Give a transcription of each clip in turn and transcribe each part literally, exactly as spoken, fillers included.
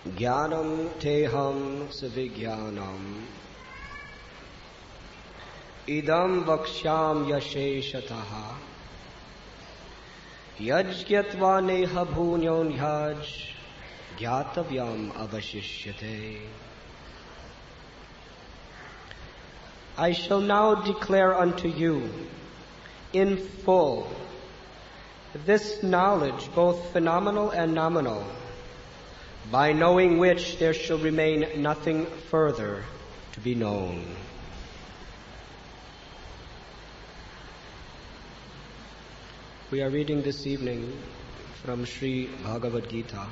Jnanam teham savijnanam idam vakshyam yasheshataha yajgyatva neha bhunyon yaj gyatavyam avashishyate. I shall now declare unto you in full this knowledge, both phenomenal and nominal, by knowing which there shall remain nothing further to be known. We are reading this evening from Sri Bhagavad Gita,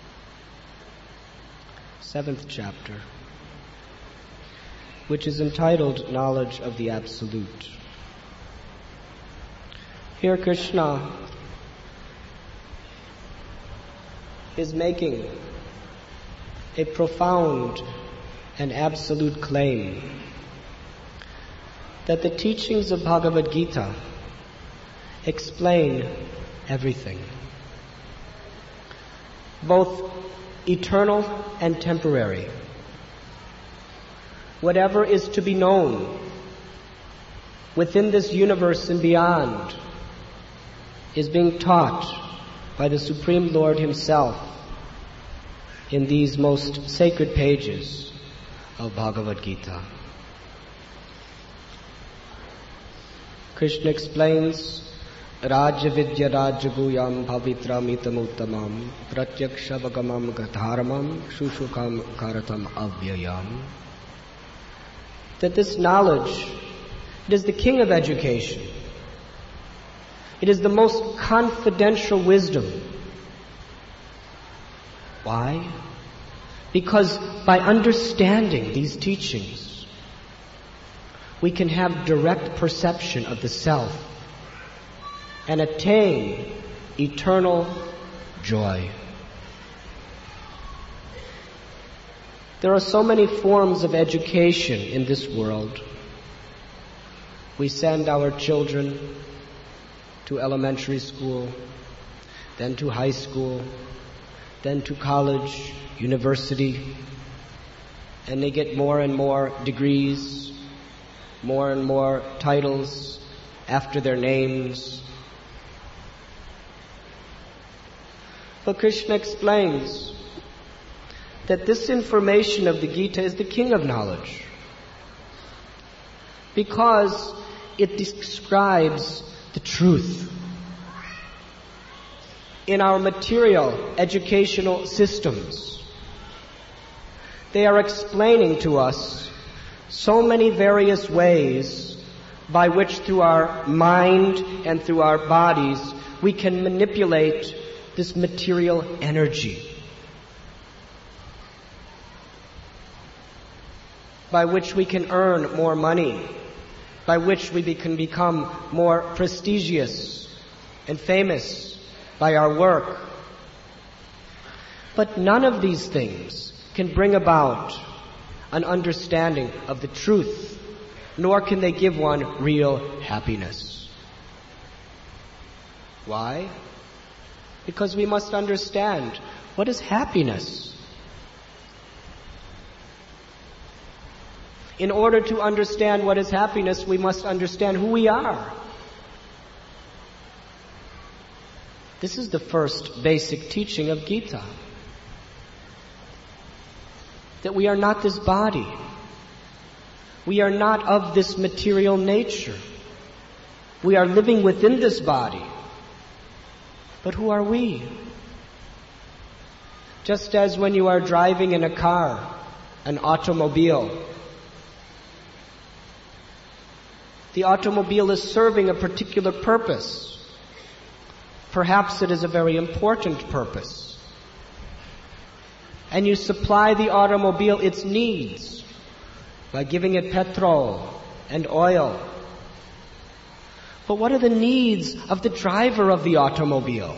seventh chapter, which is entitled Knowledge of the Absolute. Here Krishna is making a profound and absolute claim that the teachings of Bhagavad Gita explain everything, both eternal and temporary. Whatever is to be known within this universe and beyond is being taught by the Supreme Lord Himself in these most sacred pages of Bhagavad Gita. Krishna explains, Raja Vidya Rajaguyam Pavitram Uttamam Pratyakshavagam Gatharamam Shushukam Karatam Avyayam, that this knowledge, it is the king of education. It is the most confidential wisdom. Why? Because by understanding these teachings, we can have direct perception of the self and attain eternal joy. There are so many forms of education in this world. We send our children to elementary school, then to high school, then to college, university, and they get more and more degrees, more and more titles after their names. But Krishna explains that this information of the Gita is the king of knowledge, because it describes the truth. In our material educational systems, they are explaining to us so many various ways by which through our mind and through our bodies we can manipulate this material energy, by which we can earn more money, by which we be, can become more prestigious and famous by our work. But none of these things can bring about an understanding of the truth, nor can they give one real happiness. Why? Because we must understand, what is happiness? In order to understand what is happiness, we must understand who we are. This is the first basic teaching of Gita. That we are not this body. We are not of this material nature. We are living within this body. But who are we? Just as when you are driving in a car, an automobile, the automobile is serving a particular purpose. Perhaps it is a very important purpose. And you supply the automobile its needs by giving it petrol and oil. But what are the needs of the driver of the automobile?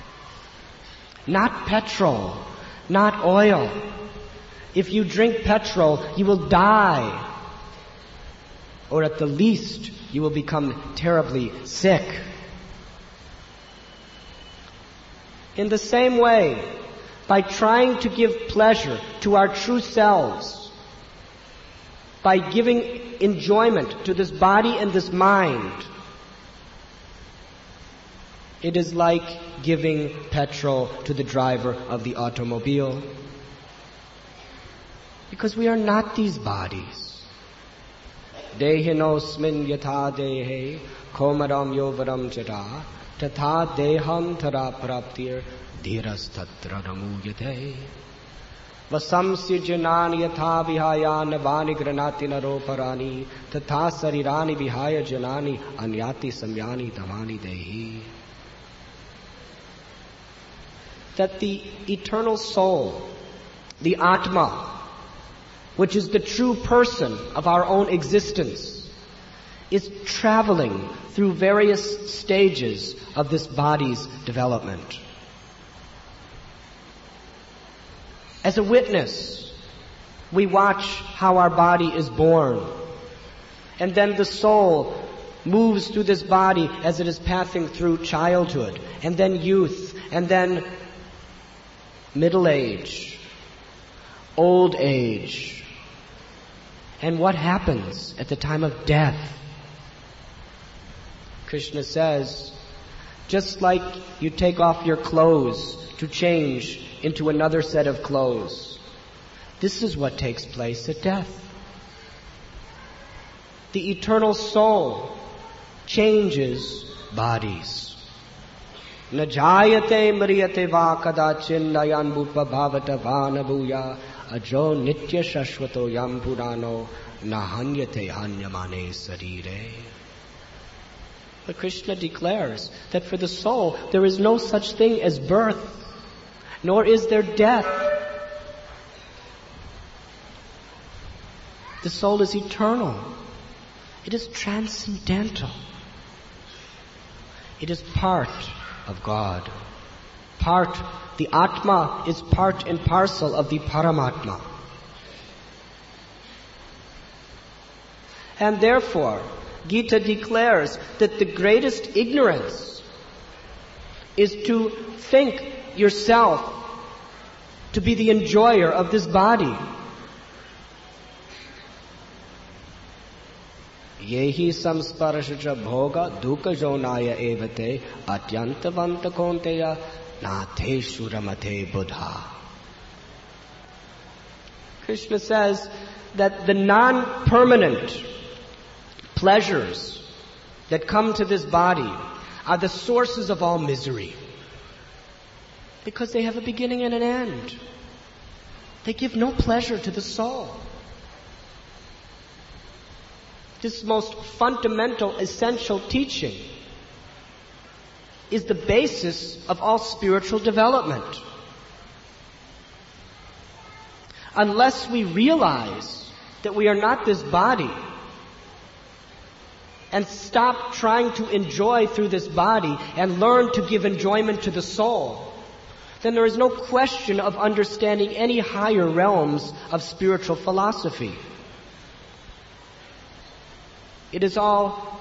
Not petrol, not oil. If you drink petrol, you will die. Or at the least, you will become terribly sick. In the same way, by trying to give pleasure to our true selves, by giving enjoyment to this body and this mind, it is like giving petrol to the driver of the automobile. Because we are not these bodies. Dehinosmin yatha dehe komaram yovaram jata tatha deham thara praptir dhirastatra namuyate vasamsya janani yatha vihaya navani granati naroparani tatha sarirani vihaya janani anyati samyani tamani dehi. That the eternal soul, the Atma, which is the true person of our own existence, is traveling through various stages of this body's development. As a witness, we watch how our body is born, and then the soul moves through this body as it is passing through childhood, and then youth, and then middle age, old age. And what happens at the time of death? Krishna says, just like you take off your clothes to change into another set of clothes, this is what takes place at death. The eternal soul changes bodies. Na jayate mriyate va kadachin nayan bhupa bhavata vanabuya ajo nitya shashvato yam purano nahanyate hanyamane sarire. But Krishna declares that for the soul there is no such thing as birth, nor is there death. The soul is eternal. It is transcendental. It is part of God. Part, the Atma is part and parcel of the Paramatma. And therefore, Gita declares that the greatest ignorance is to think yourself to be the enjoyer of this body. Yehi samsparashacha bhoga dukkha jonaya evate atyantavanta konteya nate shuramate buddha. Krishna says that the non-permanent pleasures that come to this body are the sources of all misery. Because they have a beginning and an end. They give no pleasure to the soul. This most fundamental, essential teaching is the basis of all spiritual development. Unless we realize that we are not this body and stop trying to enjoy through this body and learn to give enjoyment to the soul, then there is no question of understanding any higher realms of spiritual philosophy. It is all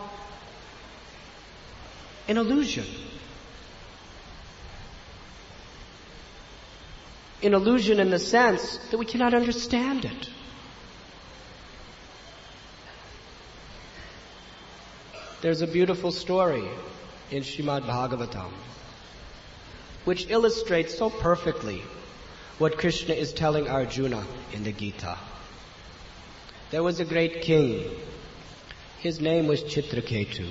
an illusion. An illusion in the sense that we cannot understand it. There's a beautiful story in Srimad Bhagavatam which illustrates so perfectly what Krishna is telling Arjuna in the Gita. There was a great king. His name was Chitraketu.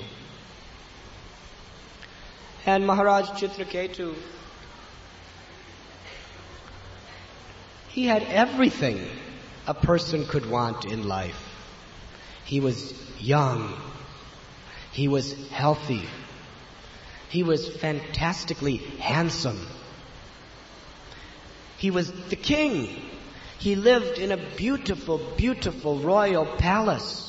And Maharaj Chitraketu, he had everything a person could want in life. He was young. He was healthy. He was fantastically handsome. He was the king. He lived in a beautiful, beautiful royal palace.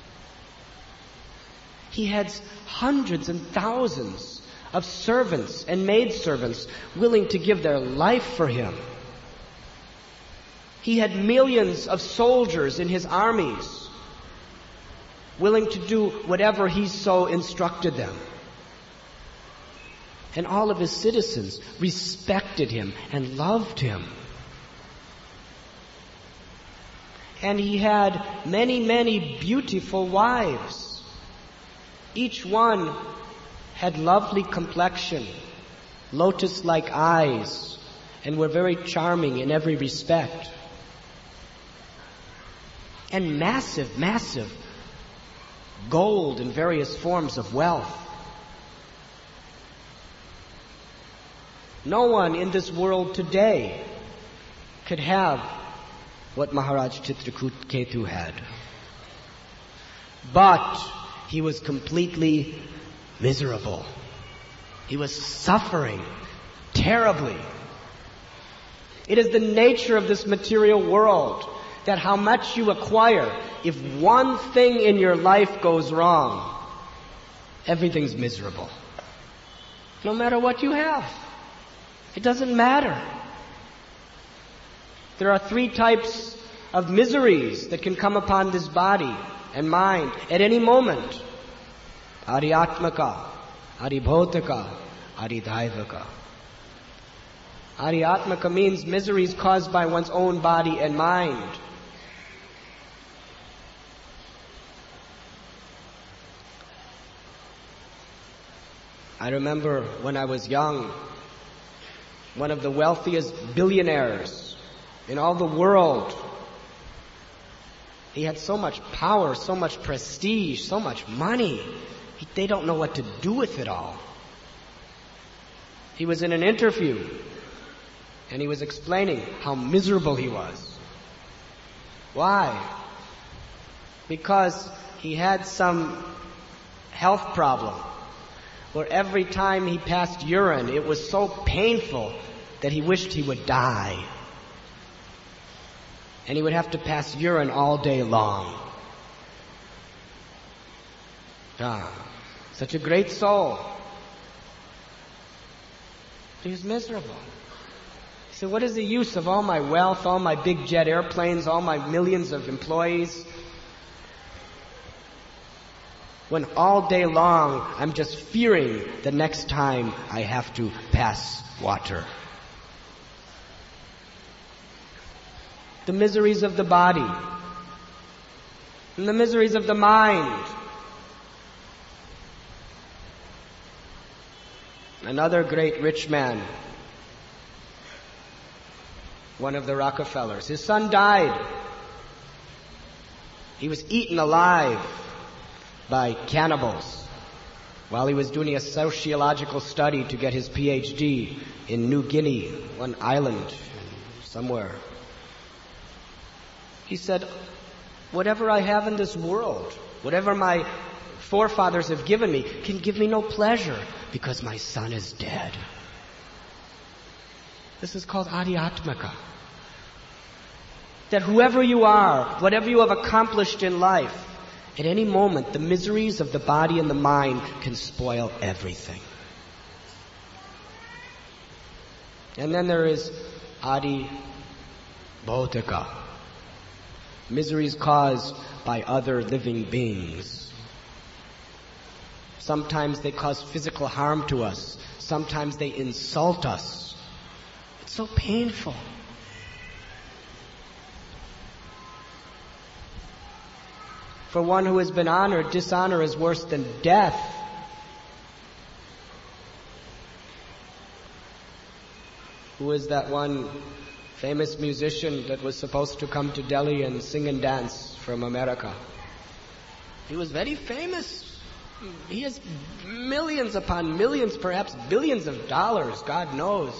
He had hundreds and thousands of servants and maidservants willing to give their life for him. He had millions of soldiers in his armies willing to do whatever he so instructed them. And all of his citizens respected him and loved him. And he had many, many beautiful wives. Each one had lovely complexion, lotus-like eyes, and were very charming in every respect. And massive, massive gold and various forms of wealth. No one in this world today could have what Maharaj Chitraketu had. But he was completely miserable. He was suffering terribly. It is the nature of this material world that how much you acquire, if one thing in your life goes wrong, everything's miserable. No matter what you have. It doesn't matter. There are three types of miseries that can come upon this body and mind at any moment. Ariyatmaka, Aribhotaka, Aridaivaka. Ariyatmaka means miseries caused by one's own body and mind. I remember when I was young, one of the wealthiest billionaires in all the world. He had so much power, so much prestige, so much money. He, they don't know what to do with it all. He was in an interview, and he was explaining how miserable he was. Why? Because he had some health problem where every time he passed urine, it was so painful that he wished he would die. And he would have to pass urine all day long. Ah, such a great soul. He was miserable. He said, what is the use of all my wealth, all my big jet airplanes, all my millions of employees, when all day long I'm just fearing the next time I have to pass water? The miseries of the body and the miseries of the mind. Another great rich man, one of the Rockefellers, his son died. He was eaten alive by cannibals while he was doing a sociological study to get his P H D in New Guinea, one island somewhere. He said, whatever I have in this world, whatever my forefathers have given me, can give me no pleasure because my son is dead. This is called Adhyatmaka. That whoever you are, whatever you have accomplished in life, at any moment, the miseries of the body and the mind can spoil everything. And then there is Adi Bhautaka. Miseries caused by other living beings. Sometimes they cause physical harm to us. Sometimes they insult us. It's so painful. For one who has been honored, dishonor is worse than death. Who is that one famous musician that was supposed to come to Delhi and sing and dance from America? He was very famous. He has millions upon millions, perhaps billions of dollars, God knows.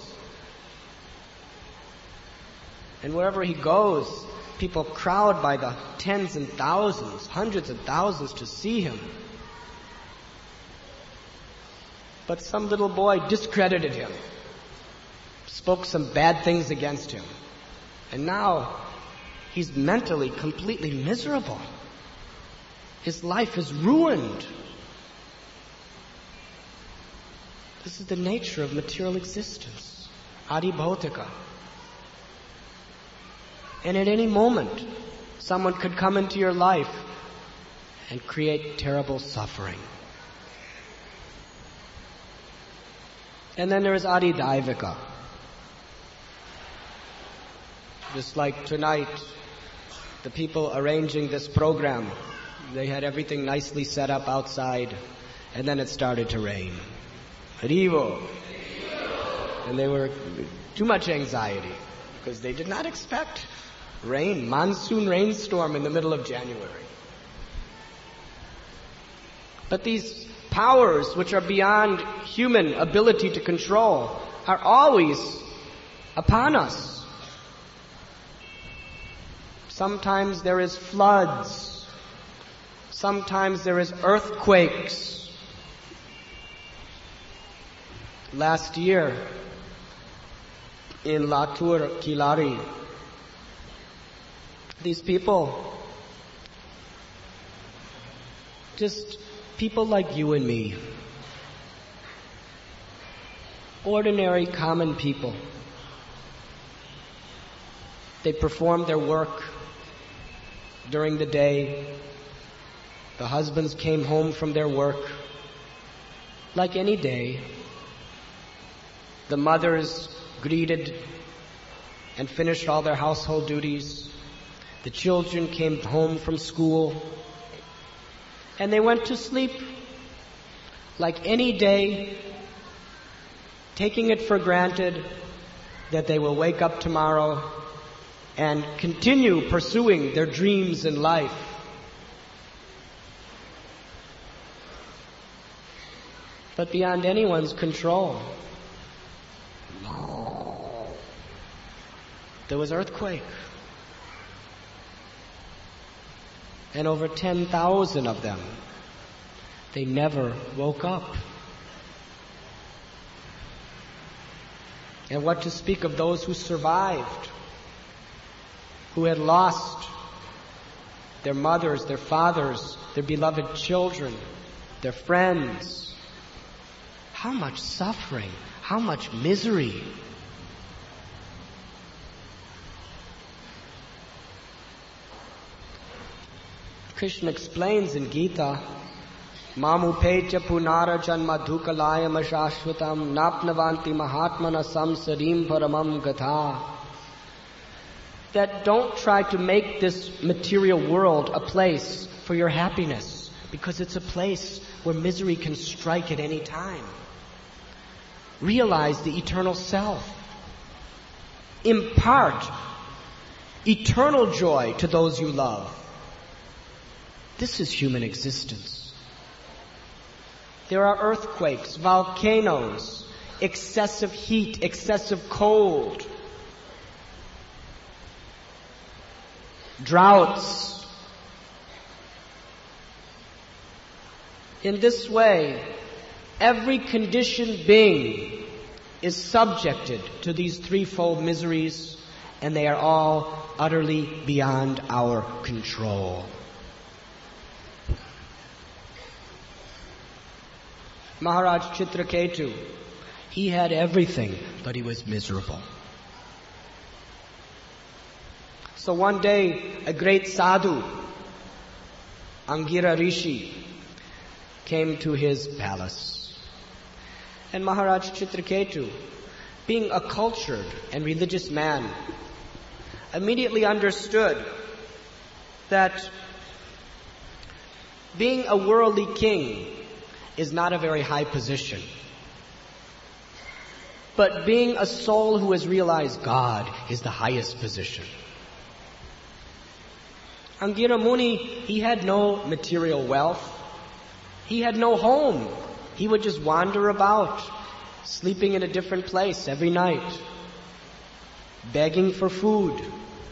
And wherever he goes, people crowd by the tens and thousands, hundreds of thousands to see him. But some little boy discredited him, spoke some bad things against him. And now he's mentally completely miserable. His life is ruined. This is the nature of material existence. Adi Bhautaka. And at any moment, someone could come into your life and create terrible suffering. And then there is Adi Daivika. Just like tonight, the people arranging this program, they had everything nicely set up outside, and then it started to rain. Harivo. And they were too much anxiety because they did not expect rain, monsoon rainstorm in the middle of January. But these powers which are beyond human ability to control are always upon us. Sometimes there is floods. Sometimes there is earthquakes. Last year in Latur, Kilari, these people, just people like you and me, ordinary, common people, they performed their work during the day. The husbands came home from their work like any day. The mothers greeted and finished all their household duties. The children came home from school. And they went to sleep like any day, taking it for granted that they will wake up tomorrow and continue pursuing their dreams in life. But beyond anyone's control, there was earthquake. And over ten thousand of them, they never woke up. And what to speak of those who survived, who had lost their mothers, their fathers, their beloved children, their friends. How much suffering, how much misery. Krishna explains in Gita, Mamupecha punara janma dhukalaya mashashvatam napnavanti mahatmana samsarim paramam gatha. That don't try to make this material world a place for your happiness, because it's a place where misery can strike at any time. Realize the eternal self. Impart eternal joy to those you love. This is human existence. There are earthquakes, volcanoes, excessive heat, excessive cold, droughts. In this way, every conditioned being is subjected to these threefold miseries, and they are all utterly beyond our control. Maharaj Chitraketu, he had everything, but he was miserable. So one day, a great sadhu, Angira Rishi, came to his palace. And Maharaj Chitraketu, being a cultured and religious man, immediately understood that being a worldly king is not a very high position. But being a soul who has realized God is the highest position. Angira Muni, he had no material wealth. He had no home. He would just wander about, sleeping in a different place every night, begging for food,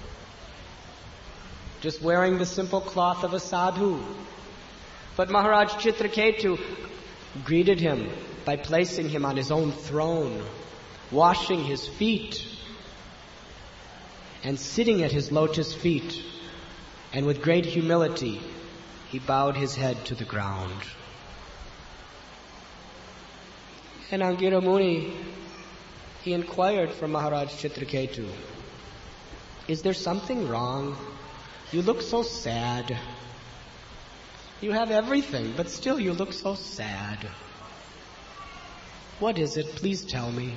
just wearing the simple cloth of a sadhu. But Maharaj Chitraketu greeted him by placing him on his own throne, washing his feet, and sitting at his lotus feet. And with great humility, he bowed his head to the ground. And Angira Muni, he inquired from Maharaj Chitraketu, is there something wrong? You look so sad. You have everything, but still you look so sad. What is it? Please tell me.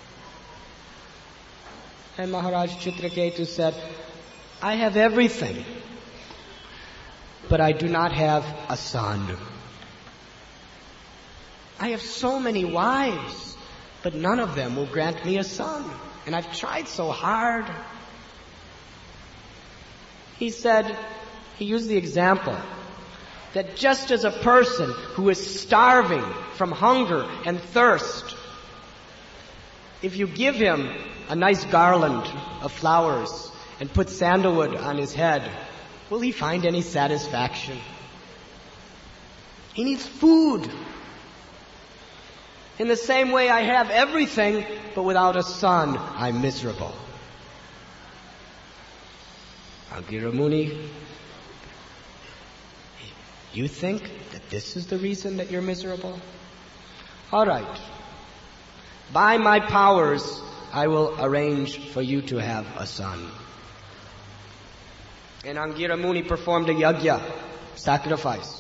And Maharaj Chitraketu said, I have everything, but I do not have a son. I have so many wives, but none of them will grant me a son. And I've tried so hard. He said, he used the example that just as a person who is starving from hunger and thirst, if you give him a nice garland of flowers and put sandalwood on his head, will he find any satisfaction? He needs food. In the same way, I have everything, but without a son, I'm miserable. Angira Muni, you think that this is the reason that you're miserable? All right. By my powers, I will arrange for you to have a son. And Angira Muni performed a yajna, sacrifice.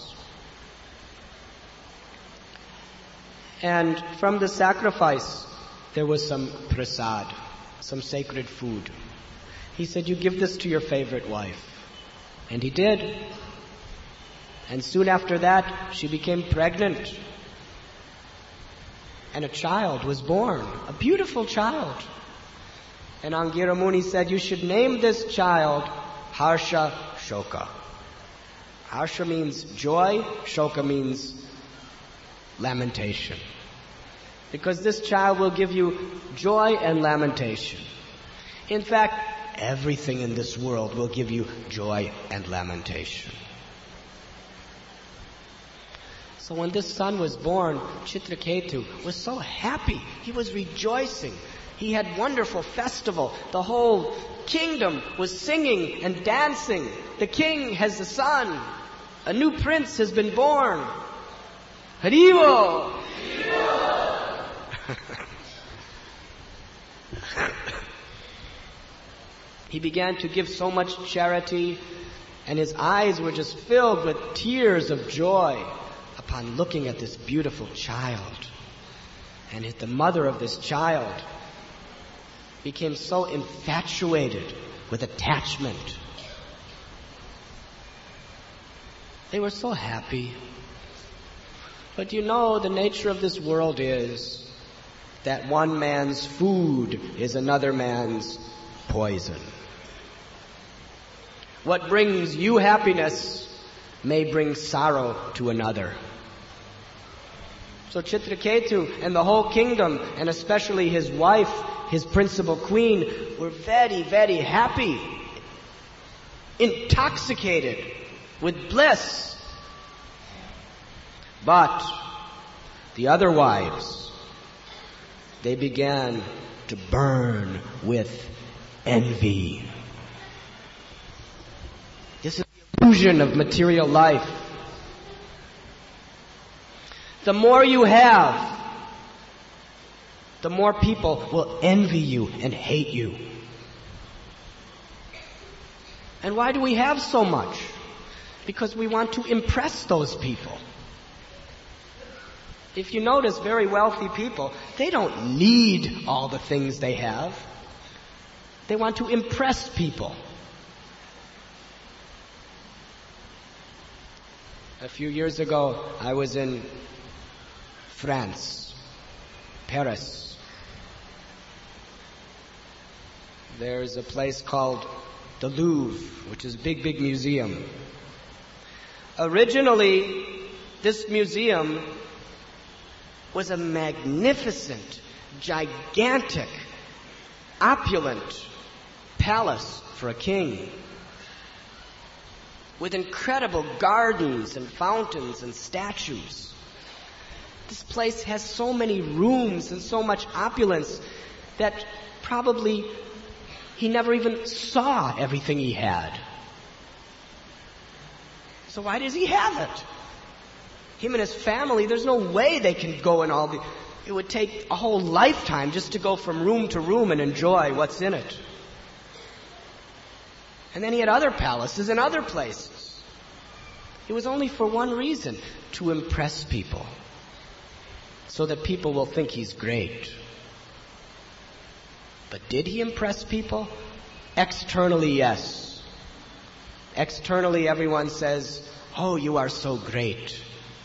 And from the sacrifice, there was some prasad, some sacred food. He said, you give this to your favorite wife. And he did. And soon after that, she became pregnant. And a child was born, a beautiful child. And Angira Muni said, you should name this child Harsha Shoka. Harsha means joy, Shoka means lamentation. Because this child will give you joy and lamentation. In fact, everything in this world will give you joy and lamentation. So when this son was born, Chitraketu was so happy. He was rejoicing. He had wonderful festival. The whole kingdom was singing and dancing. The king has a son. A new prince has been born. Haribo! He began to give so much charity, and his eyes were just filled with tears of joy upon looking at this beautiful child. And the mother of this child became so infatuated with attachment. They were so happy. But you know, the nature of this world is that one man's food is another man's poison. What brings you happiness may bring sorrow to another. So Chitraketu and the whole kingdom, and especially his wife, his principal queen, were very, very happy, intoxicated with bliss. But the other wives, they began to burn with envy. This is the illusion of material life. The more you have, the more people will envy you and hate you. And why do we have so much? Because we want to impress those people. If you notice, very wealthy people, they don't need all the things they have. They want to impress people. A few years ago, I was in France, Paris. There's a place called the Louvre, which is a big, big museum. Originally, this museum was a magnificent, gigantic, opulent palace for a king, with incredible gardens and fountains and statues. This place has so many rooms and so much opulence that probably he never even saw everything he had. So why does he have it? Him and his family, there's no way they can go in all the... It would take a whole lifetime just to go from room to room and enjoy what's in it. And then he had other palaces in other places. It was only for one reason, to impress people. so that people will think he's great. But did he impress people? Externally, yes. Externally, everyone says, "Oh, you are so great."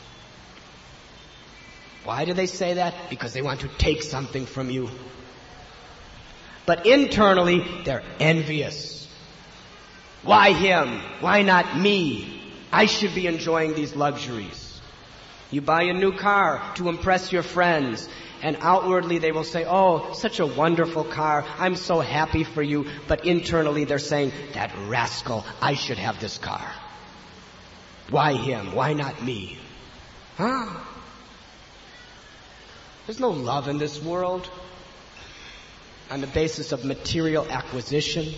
Why do they say that? Because they want to take something from you. But internally, they're envious. Why him? Why not me? I should be enjoying these luxuries. You buy a new car to impress your friends, and outwardly they will say, "Oh, such a wonderful car. I'm so happy for you." But internally they're saying, "That rascal, I should have this car. Why him? Why not me?" Huh? There's no love in this world on the basis of material acquisition.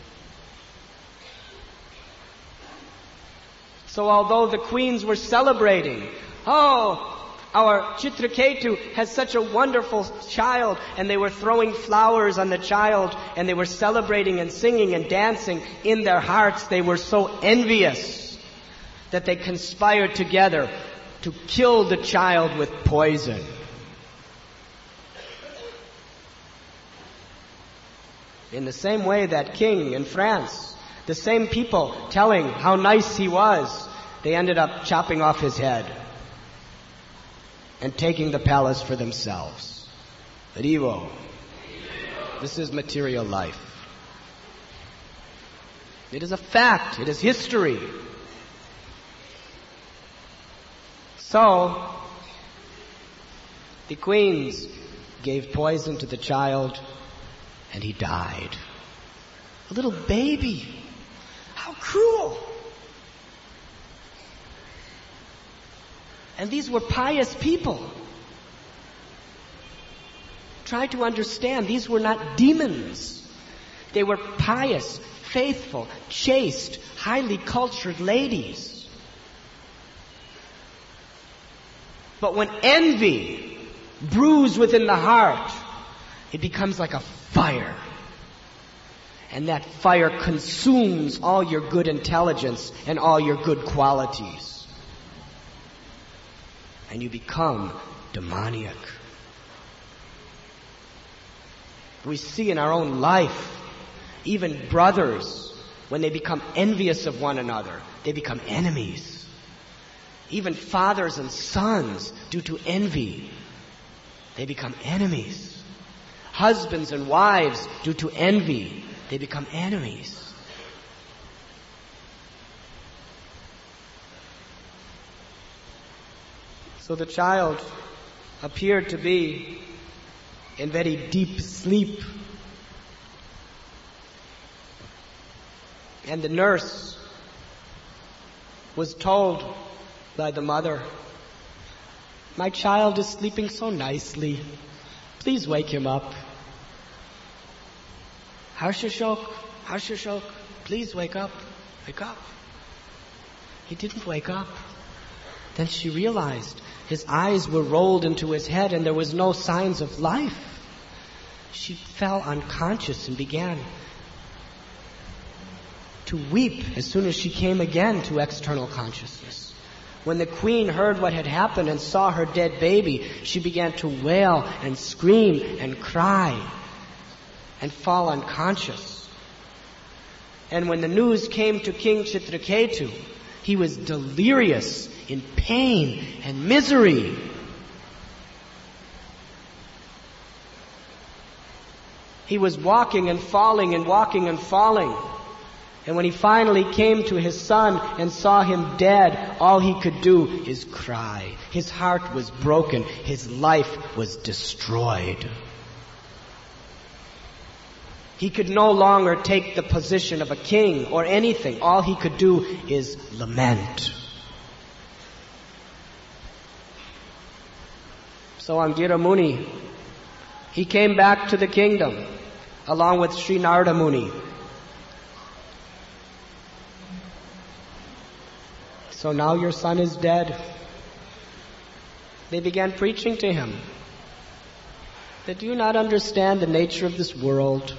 So although the queens were celebrating, "Oh, our Chitraketu has such a wonderful child," and they were throwing flowers on the child, and they were celebrating and singing and dancing, in their hearts they were so envious that they conspired together to kill the child with poison. In the same way, that king in France, the same people telling how nice he was, they ended up chopping off his head and taking the palace for themselves. Rivo. This is material life. It is a fact. It is history. So, the queens gave poison to the child, and he died. A little baby. How cruel. And these were pious people. Try to understand, these were not demons. They were pious, faithful, chaste, highly cultured ladies. But when envy brews within the heart, it becomes like a fire. And that fire consumes all your good intelligence and all your good qualities. And you become demoniac. We see in our own life, even brothers, when they become envious of one another, they become enemies. Even fathers and sons, due to envy, they become enemies. Husbands and wives, due to envy, they become enemies. So the child appeared to be in very deep sleep. And the nurse was told by the mother, "My child is sleeping so nicely. Please wake him up." Harshashok, Harshashok, please wake up, wake up. He didn't wake up. Then she realized his eyes were rolled into his head and there was no signs of life. She fell unconscious and began to weep as soon as she came again to external consciousness. When the queen heard what had happened and saw her dead baby, she began to wail and scream and cry and fall unconscious. And when the news came to King Chitraketu, he was delirious in pain and misery. He was walking and falling and walking and falling. And when he finally came to his son and saw him dead, all he could do is cry. His heart was broken. His life was destroyed. He could no longer take the position of a king or anything. All he could do is lament. So Angira Muni, he came back to the kingdom along with Sri Narada Muni. So now your son is dead. They began preaching to him that, do you not understand the nature of this world?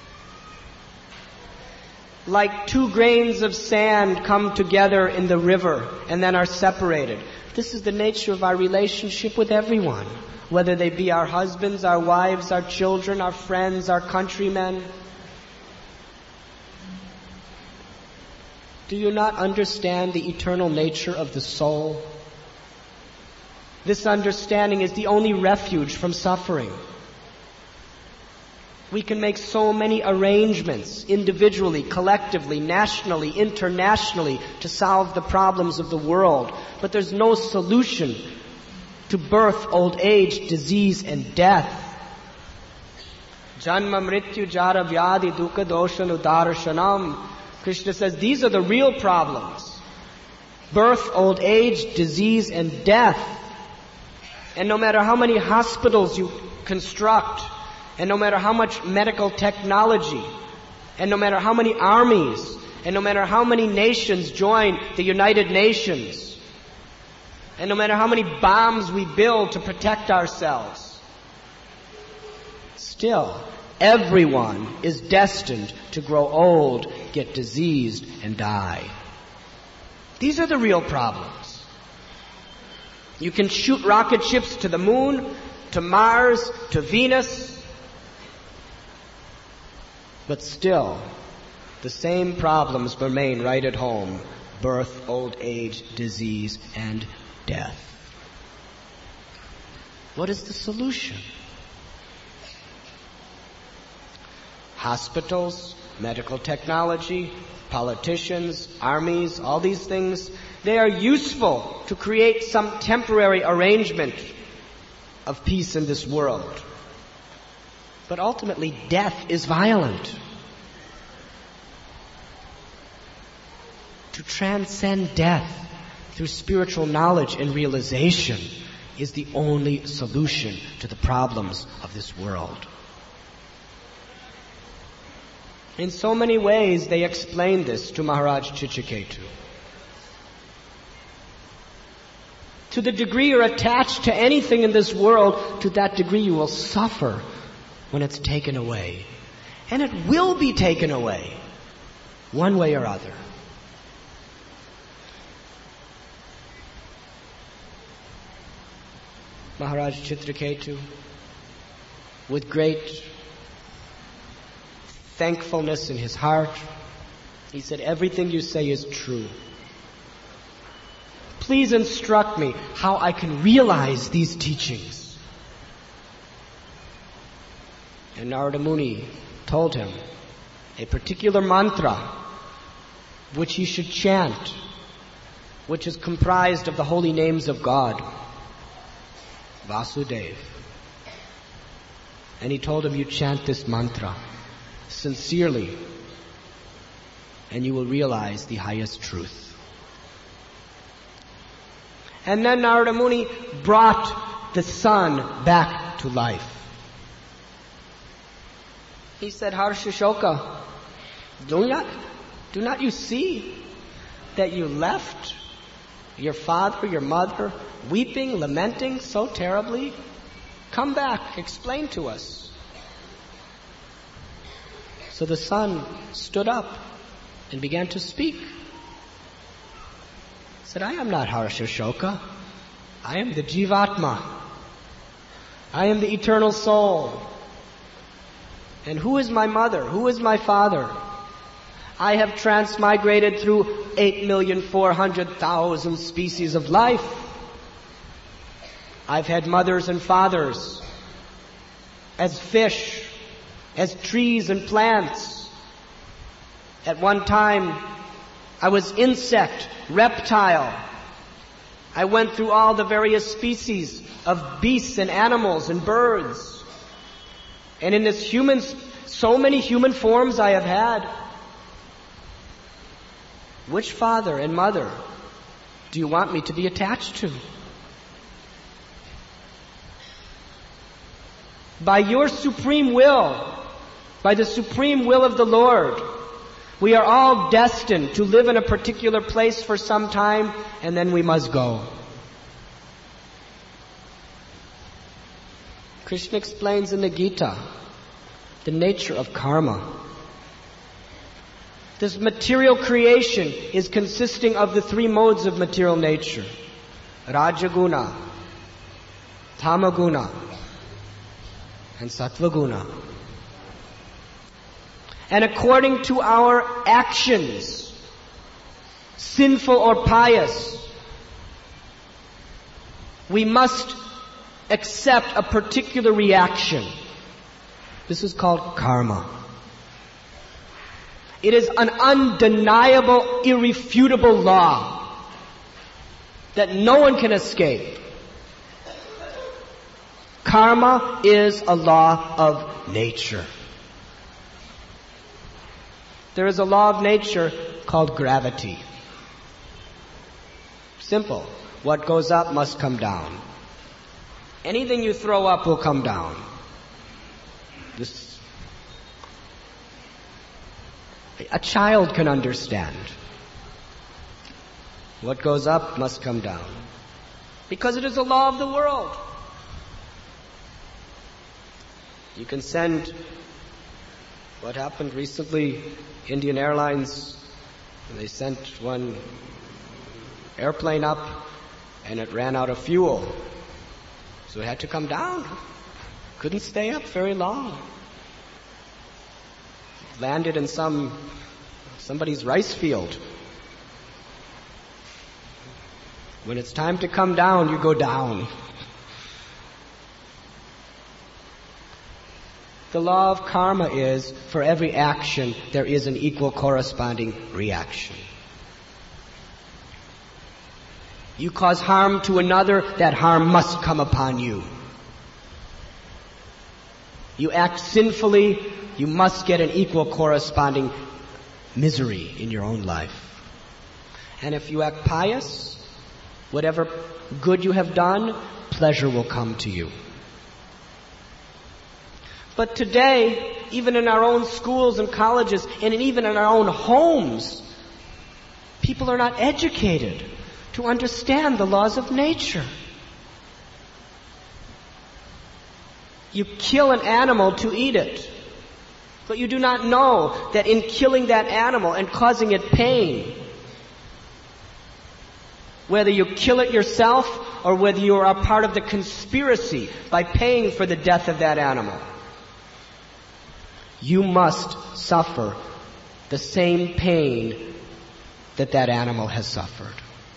Like two grains of sand come together in the river and then are separated. This is the nature of our relationship with everyone. whether they be our husbands, our wives, our children, our friends, our countrymen. Do you not understand the eternal nature of the soul? This understanding is the only refuge from suffering. We can make so many arrangements, individually, collectively, nationally, internationally, to solve the problems of the world. But there's no solution to birth, old age, disease, and death. Janma mrityu jara vyadi dukkha doshan udarshanam. Krishna says these are the real problems. Birth, old age, disease, and death. And no matter how many hospitals you construct, and no matter how much medical technology, and no matter how many armies, and no matter how many nations join the United Nations, and no matter how many bombs we build to protect ourselves, still, everyone is destined to grow old, get diseased, and die. These are the real problems. You can shoot rocket ships to the moon, to Mars, to Venus, but still, the same problems remain right at home: birth, old age, disease, and death. What is the solution? Hospitals, medical technology, politicians, armies, all these things, they are useful to create some temporary arrangement of peace in this world. But ultimately, death is violent. To transcend death through spiritual knowledge and realization is the only solution to the problems of this world. In so many ways, they explain this to Maharaj Chichiketu. To the degree you're attached to anything in this world, to that degree you will suffer when it's taken away. And it will be taken away, one way or other. Maharaj Chitraketu, with great thankfulness in his heart, he said, everything you say is true. Please instruct me how I can realize these teachings. And Narada Muni told him a particular mantra which he should chant, which is comprised of the holy names of God. Vasudev. And he told him, you chant this mantra sincerely, and you will realize the highest truth. And then Narada Muni brought the sun back to life. He said, Harshashoka, do not, do not you see that you left your father, your mother, weeping, lamenting so terribly? Come back, explain to us. So the sun stood up and began to speak. He said, I am not Harshashoka. I am the Jivatma. I am the eternal soul. And who is my mother? Who is my father? I have transmigrated through eight million four hundred thousand species of life. I've had mothers and fathers as fish, as trees and plants. At one time, I was insect, reptile. I went through all the various species of beasts and animals and birds. And in this human, so many human forms I have had. Which father and mother do you want me to be attached to? By your supreme will, by the supreme will of the Lord, we are all destined to live in a particular place for some time, and then we must go. Krishna explains in the Gita the nature of karma. This material creation is consisting of the three modes of material nature: Rajaguna, Tamaguna, and sattva guna. And according to our actions, sinful or pious, we must accept a particular reaction. This is called karma. It is an undeniable, irrefutable law that no one can escape. Karma is a law of nature. There is a law of nature called gravity. Simple. What goes up must come down. Anything you throw up will come down. This, a child can understand. What goes up must come down. Because it is a law of the world. You can send, what happened recently, Indian Airlines, they sent one airplane up and it ran out of fuel. So it had to come down. Couldn't stay up very long. Landed in some somebody's rice field. When it's time to come down, you go down. The law of karma is, for every action, there is an equal corresponding reaction. You cause harm to another, that harm must come upon you. You act sinfully, you must get an equal corresponding misery in your own life. And if you act pious, whatever good you have done, pleasure will come to you. But today, even in our own schools and colleges, and even in our own homes, people are not educated to understand the laws of nature. You kill an animal to eat it, but you do not know that in killing that animal and causing it pain, whether you kill it yourself or whether you are a part of the conspiracy by paying for the death of that animal, you must suffer the same pain that that animal has suffered.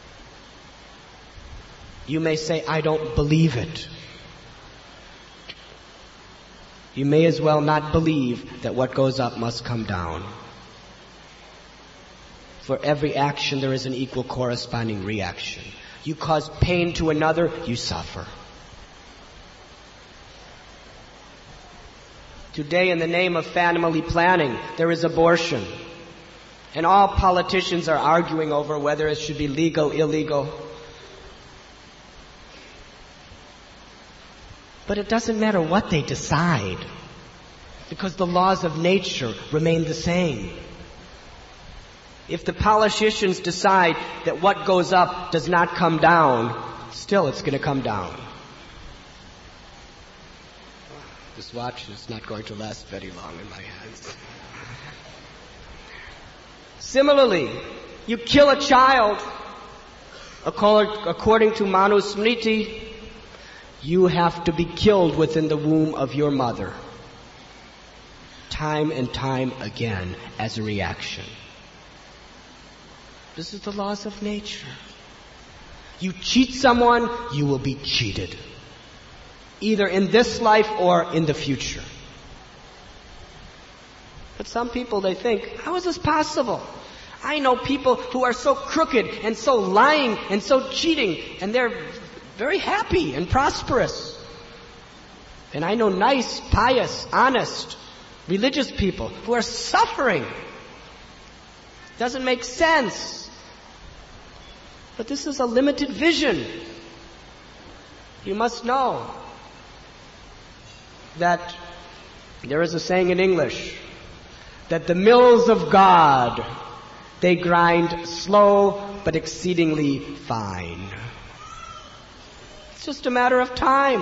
You may say, I don't believe it. You may as well not believe that what goes up must come down. For every action there is an equal corresponding reaction. You cause pain to another, you suffer. Today, in the name of family planning, there is abortion. And all politicians are arguing over whether it should be legal, illegal. But it doesn't matter what they decide, because the laws of nature remain the same. If the politicians decide that what goes up does not come down, still it's going to come down. This watch is not going to last very long in my hands. Similarly, you kill a child, according to Manusmriti, you have to be killed within the womb of your mother. Time and time again as a reaction. This is the laws of nature. You cheat someone, you will be cheated. Either in this life or in the future. But some people, they think, how is this possible? I know people who are so crooked and so lying and so cheating, and they're very happy and prosperous. And I know nice, pious, honest, religious people who are suffering. Doesn't make sense. But this is a limited vision. You must know that there is a saying in English that the mills of God, they grind slow but exceedingly fine. It's just a matter of time.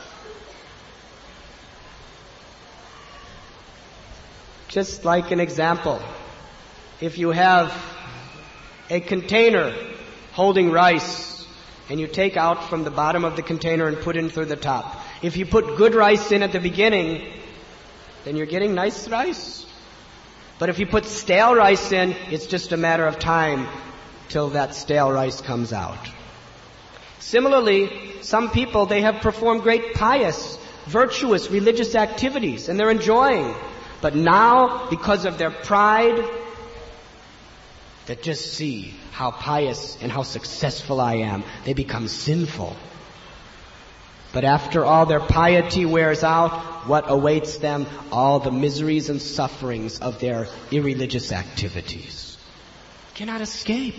Just like an example, if you have a container holding rice and you take out from the bottom of the container and put in through the top, If you put good rice in at the beginning, then you're getting nice rice. But if you put stale rice in, it's just a matter of time till that stale rice comes out. Similarly, some people, they have performed great pious, virtuous, religious activities, and they're enjoying. But now, because of their pride, they just see how pious and how successful I am, they become sinful. But after all their piety wears out, what awaits them? All the miseries and sufferings of their irreligious activities. Cannot escape.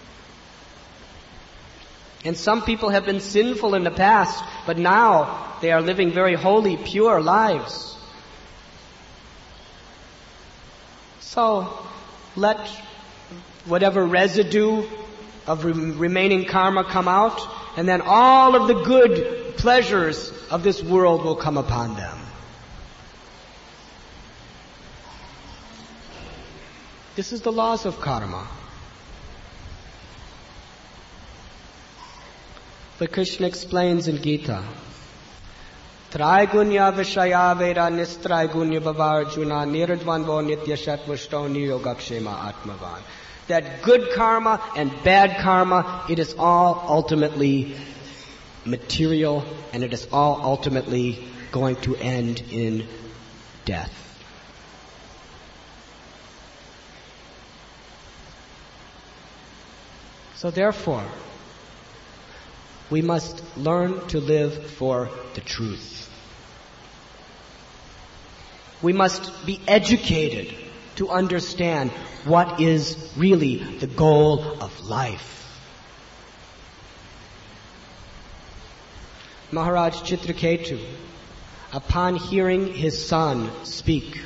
And some people have been sinful in the past, but now they are living very holy, pure lives. So, let whatever residue of re- remaining karma come out, and then all of the good pleasures of this world will come upon them. This is the laws of karma. But Krishna explains in Gita, Traigunya Vishaya Veda Nistraigunya Bhavarjuna Niradvanvo Nitya Shatvashto Niyogakshema Atmavan. That good karma and bad karma, it is all ultimately material, and it is all ultimately going to end in death. So therefore, we must learn to live for the truth. We must be educated to understand what is really the goal of life. Maharaj Chitraketu, upon hearing his son speak,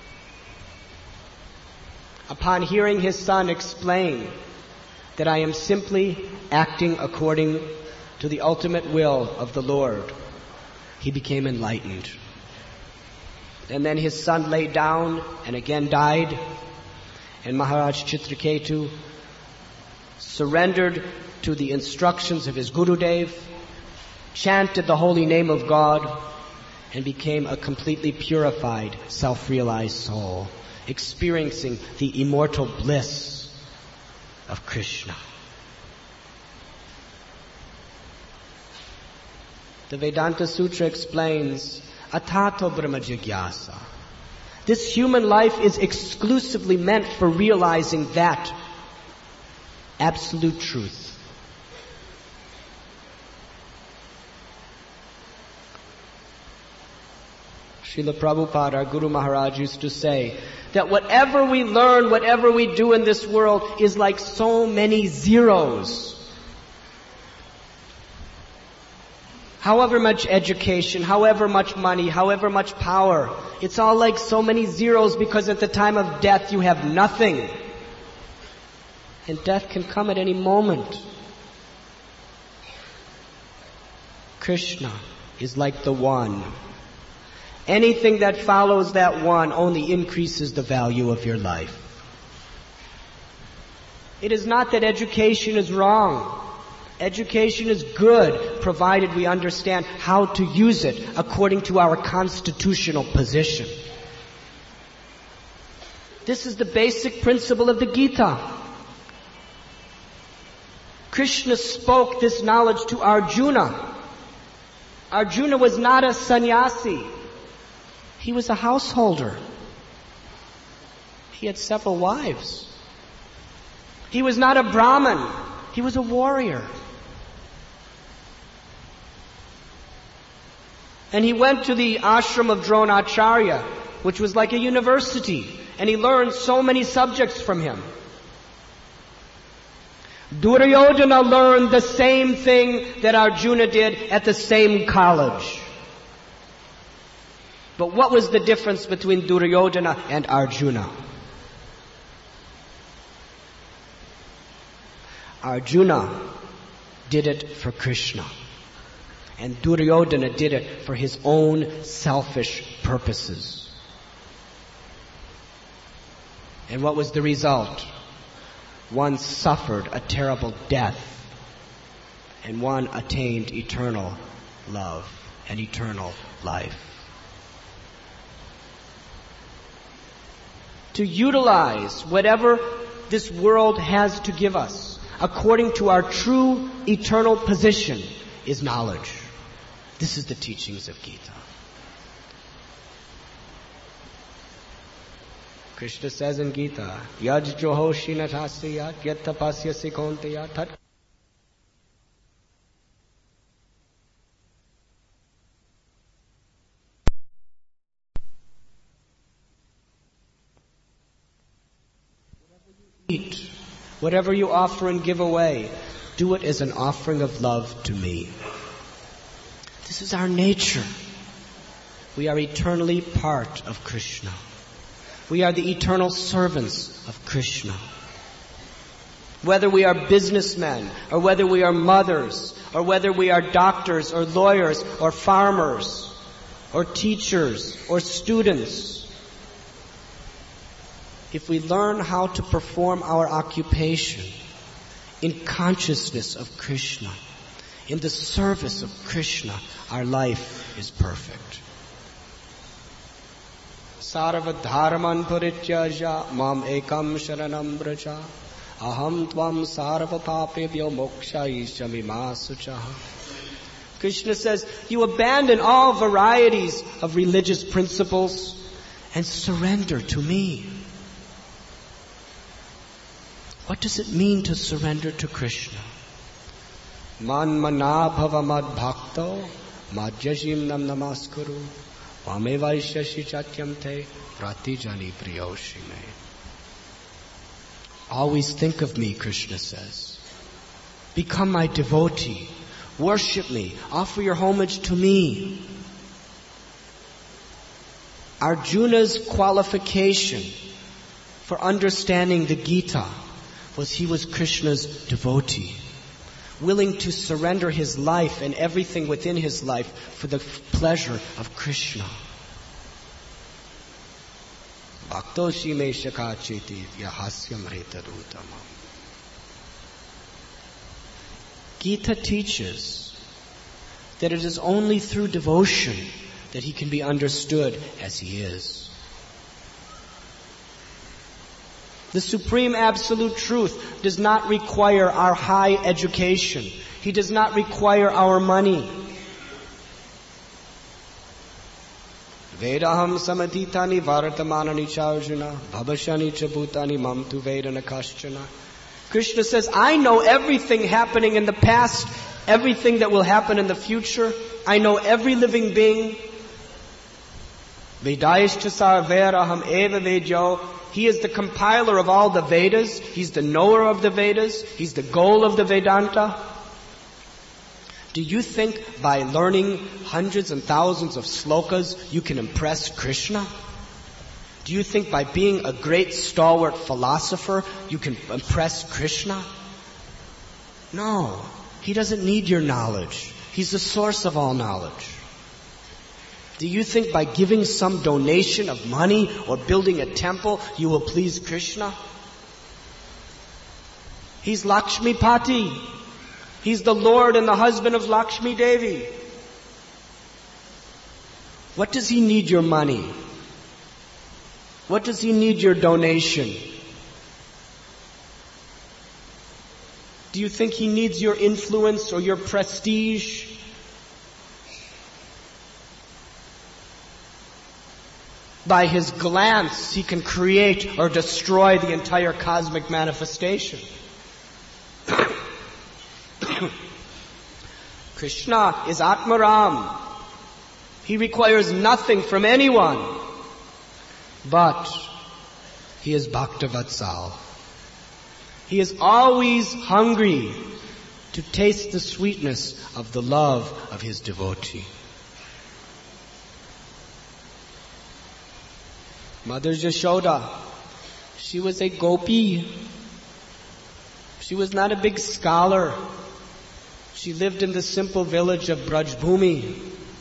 upon hearing his son explain that I am simply acting according to the ultimate will of the Lord, he became enlightened. And then his son lay down and again died, and Maharaj Chitraketu surrendered to the instructions of his Gurudev, chanted the holy name of God, and became a completely purified, self-realized soul, experiencing the immortal bliss of Krishna. The Vedanta Sutra explains, Atato Brahma Jigyasa. This human life is exclusively meant for realizing that absolute truth. Srila Prabhupada, our Guru Maharaj, used to say that whatever we learn, whatever we do in this world is like so many zeros. However much education, however much money, however much power, it's all like so many zeros, because at the time of death you have nothing. And death can come at any moment. Krishna is like the one. Anything that follows that one only increases the value of your life. It is not that education is wrong. Education is good, provided we understand how to use it according to our constitutional position. This is the basic principle of the Gita. Krishna spoke this knowledge to Arjuna. Arjuna was not a sannyasi. He was a householder. He had several wives. He was not a Brahmin. He was a warrior. And he went to the ashram of Dronacharya, which was like a university, and he learned so many subjects from him. Duryodhana learned the same thing that Arjuna did at the same college. But what was the difference between Duryodhana and Arjuna? Arjuna did it for Krishna, and Duryodhana did it for his own selfish purposes. And what was the result? One suffered a terrible death, and one attained eternal love and eternal life. To utilize whatever this world has to give us according to our true eternal position is knowledge. This is the teachings of Gita. Krishna says in Gita, Yaj joho shinathasya yat tapasya sikonteya tat. Eat, whatever you offer and give away, do it as an offering of love to me. This is our nature. We are eternally part of Krishna. We are the eternal servants of Krishna. Whether we are businessmen, or whether we are mothers, or whether we are doctors, or lawyers, or farmers, or teachers, or students, if we learn how to perform our occupation in consciousness of Krishna, in the service of Krishna, our life is perfect. Sarva dharman parityaja mam ekam sharanam braja aham tvam sarva papebhyo mokshayishami masuchaha. Krishna says, you abandon all varieties of religious principles and surrender to me. What does it mean to surrender to Krishna? Man mana bhava mad bhakto madhyashim nam namaskuru vame vaishyashi chatyam te pratijani priyoshime. Always think of me, Krishna says. Become my devotee. Worship me. Offer your homage to me. Arjuna's qualification for understanding the Gita was he was Krishna's devotee, willing to surrender his life and everything within his life for the pleasure of Krishna. Bhaktoshi me shakacheti vyahasyam retarutamam. Gita teaches that it is only through devotion that he can be understood as he is. The Supreme Absolute Truth does not require our high education. He does not require our money. Vedaham samadhitani vartamanani charjuna bhavashani cha bhutani mam tu vedana kaschana. Krishna says, I know everything happening in the past, everything that will happen in the future. I know every living being. Vedaishcha sarveraham eva vedyo. He is the compiler of all the Vedas. He's the knower of the Vedas. He's the goal of the Vedanta. Do you think by learning hundreds and thousands of slokas you can impress Krishna? Do you think by being a great stalwart philosopher you can impress Krishna? No. He doesn't need your knowledge. He's the source of all knowledge. Do you think by giving some donation of money or building a temple you will please Krishna? He's Lakshmipati. He's the Lord and the husband of Lakshmi Devi. What does he need your money? What does he need your donation? Do you think he needs your influence or your prestige? By his glance, he can create or destroy the entire cosmic manifestation. Krishna is Atmaram. He requires nothing from anyone. But he is Bhaktavatsal. He is always hungry to taste the sweetness of the love of his devotee. Mother Yashoda, she was a gopi. She was not a big scholar. She lived in the simple village of Brajbhumi.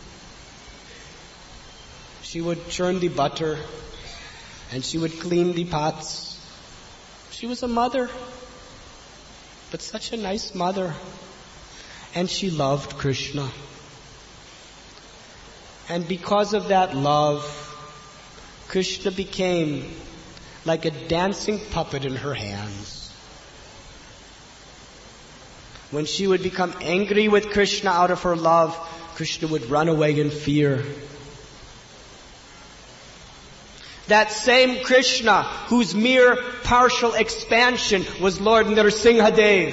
She would churn the butter and she would clean the pots. She was a mother, but such a nice mother. And she loved Krishna. And because of that love, Krishna became like a dancing puppet in her hands. When she would become angry with Krishna out of her love, Krishna would run away in fear. That same Krishna, whose mere partial expansion was Lord Nrsimhadev,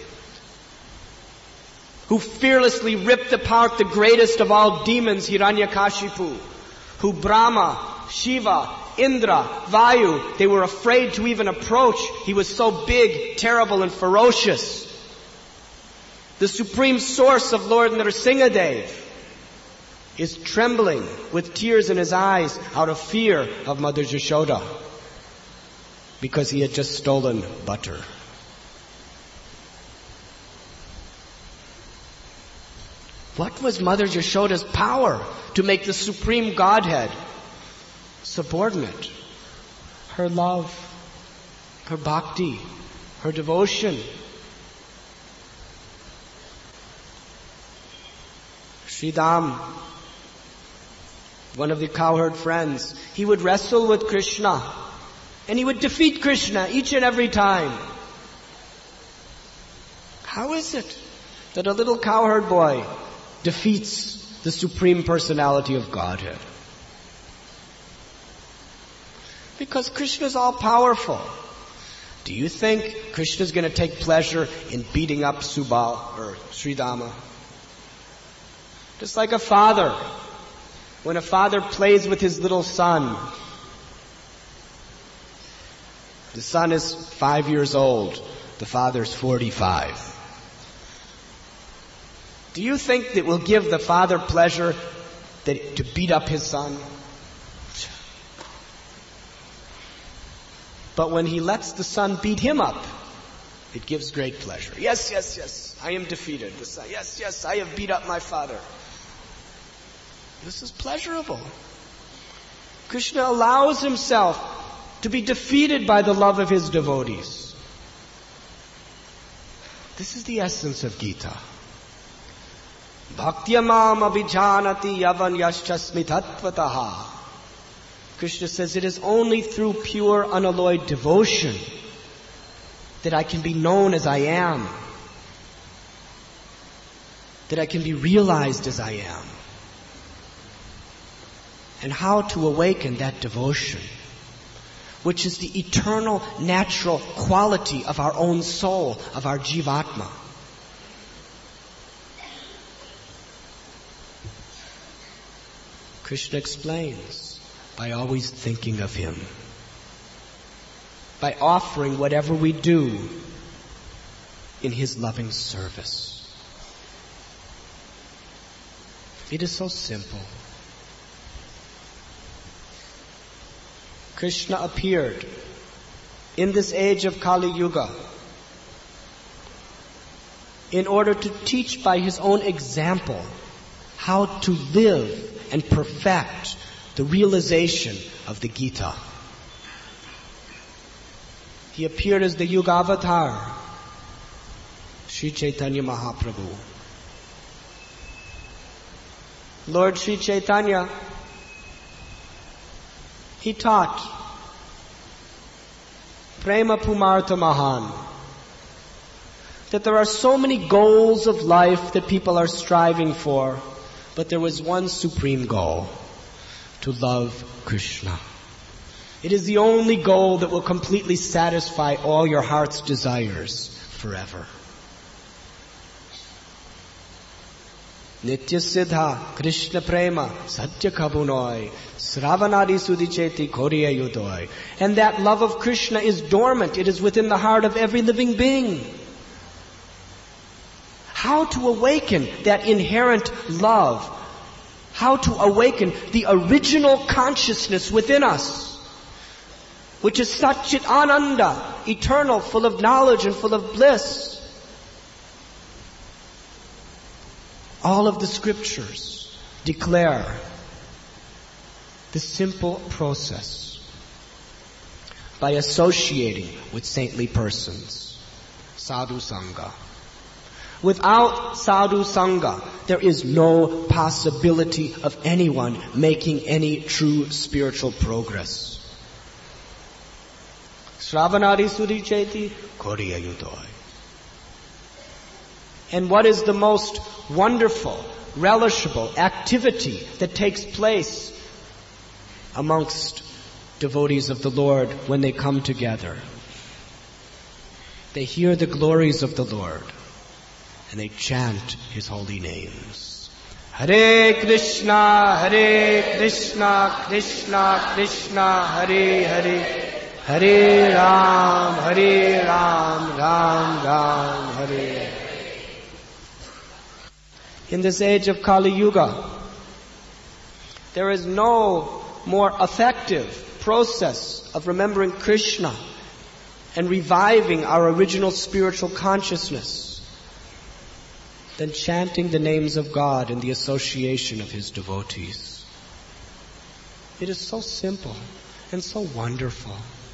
who fearlessly ripped apart the greatest of all demons, Hiranyakashipu, who Brahma, Shiva, Indra, Vayu, they were afraid to even approach. He was so big, terrible, and ferocious. The supreme source of Lord Nrsimhadev is trembling with tears in his eyes out of fear of Mother Yashoda because he had just stolen butter. What was Mother Yashoda's power to make the Supreme Godhead subordinate? Her love, her bhakti, her devotion. Sridham, one of the cowherd friends, he would wrestle with Krishna and he would defeat Krishna each and every time. How is it that a little cowherd boy defeats the Supreme Personality of Godhead? Because Krishna is all powerful. Do you think Krishna is going to take pleasure in beating up Subal or Sridhama? Just like a father. When a father plays with his little son, the son is five years old, the father's forty-five. Do you think it will give the father pleasure that, to beat up his son? But when he lets the son beat him up, it gives great pleasure. Yes, yes, yes, I am defeated. The son, yes, yes, I have beat up my father. This is pleasurable. Krishna allows himself to be defeated by the love of his devotees. This is the essence of Gita. Bhaktyamam abhijanati yavan yaschasmi tattvataha. Krishna says it is only through pure, unalloyed devotion that I can be known as I am, that I can be realized as I am. And how to awaken that devotion, which is the eternal, natural quality of our own soul, of our Jivatma. Krishna explains, by always thinking of Him, by offering whatever we do in His loving service. It is so simple. Krishna appeared in this age of Kali Yuga in order to teach by His own example how to live and perfect the realization of the Gita. He appeared as the Yuga Avatar, Sri Chaitanya Mahaprabhu. Lord Sri Chaitanya, He taught Prema Pumartha Mahan, that there are so many goals of life that people are striving for, but there was one supreme goal, to love Krishna. It is the only goal that will completely satisfy all your heart's desires forever. Nitya Siddha Krishna Prema Satya Kabunoi Sravanadi Sudicheti Koriya Yudoi. And that love of Krishna is dormant. It is within the heart of every living being. How to awaken that inherent love? How to awaken the original consciousness within us, which is Satchit Ananda, eternal, full of knowledge and full of bliss. All of the scriptures declare the simple process by associating with saintly persons, sadhu sangha, Without sadhu sangha, there is no possibility of anyone making any true spiritual progress. Shravanadi suri cheti koriyayudoi. And what is the most wonderful, relishable activity that takes place amongst devotees of the Lord when they come together? They hear the glories of the Lord and they chant His holy names. Hare Krishna, Hare Krishna, Krishna Krishna, Hare Hare, Hare Ram, Hare Ram, Ram Ram, Hare. In this age of Kali Yuga, there is no more effective process of remembering Krishna and reviving our original spiritual consciousness than chanting the names of God in the association of His devotees. It is so simple and so wonderful.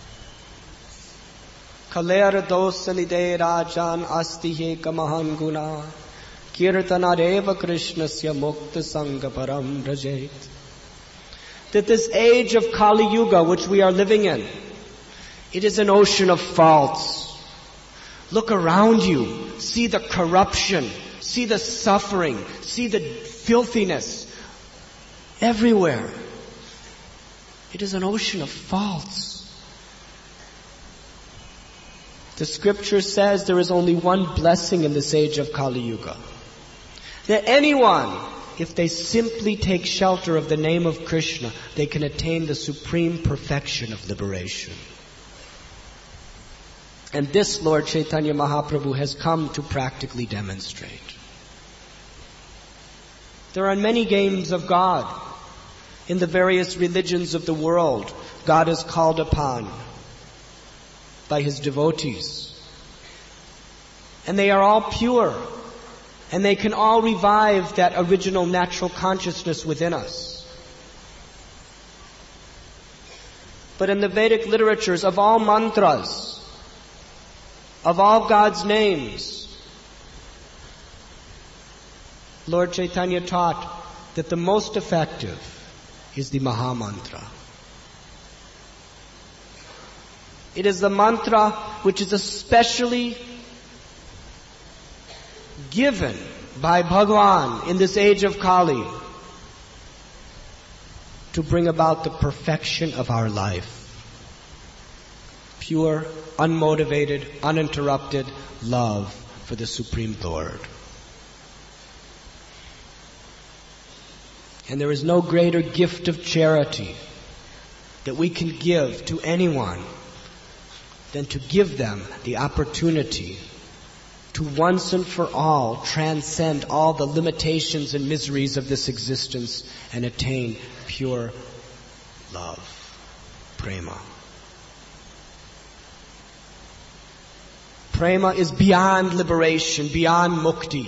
Kalera dosanide rajan asti he kamahan guna kirtanareva krishnasya mukta sangha param rajet. That this age of Kali Yuga which we are living in, it is an ocean of faults. Look around you, see the corruption, see the suffering, see the filthiness everywhere. It is an ocean of faults. The scripture says there is only one blessing in this age of Kali Yuga. That anyone, if they simply take shelter of the name of Krishna, they can attain the supreme perfection of liberation. And this Lord Chaitanya Mahaprabhu has come to practically demonstrate. There are many names of God in the various religions of the world. God is called upon by His devotees. And they are all pure. And they can all revive that original natural consciousness within us. But in the Vedic literatures, of all mantras, of all God's names, Lord Chaitanya taught that the most effective is the Maha Mantra. It is the mantra which is especially given by Bhagavan in this age of Kali to bring about the perfection of our life. Pure, unmotivated, uninterrupted love for the Supreme Lord. And there is no greater gift of charity that we can give to anyone than to give them the opportunity to once and for all transcend all the limitations and miseries of this existence and attain pure love, prema. Prema is beyond liberation, beyond mukti.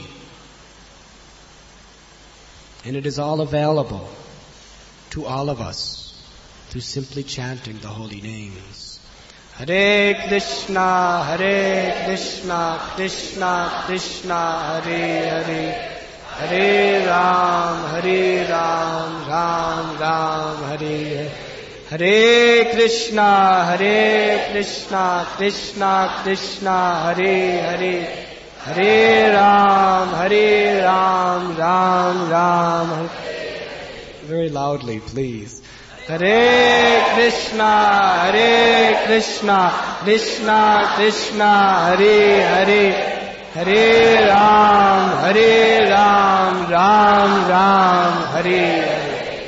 And it is all available to all of us through simply chanting the holy names. Hare Krishna, Hare Krishna, Krishna Krishna, Hare Hare, Hare Ram, Hare Ram, Ram Ram, Hare Hare. Hare Krishna, Hare Krishna, Krishna Krishna, Hare Hare, Hare Ram, Hare Ram, Ram Ram, Hare. Very loudly, please. Hare Krishna, Hare Krishna, Krishna Krishna, Hare Hare, Hare Ram, Hare Ram, Ram Ram, Hare Hare.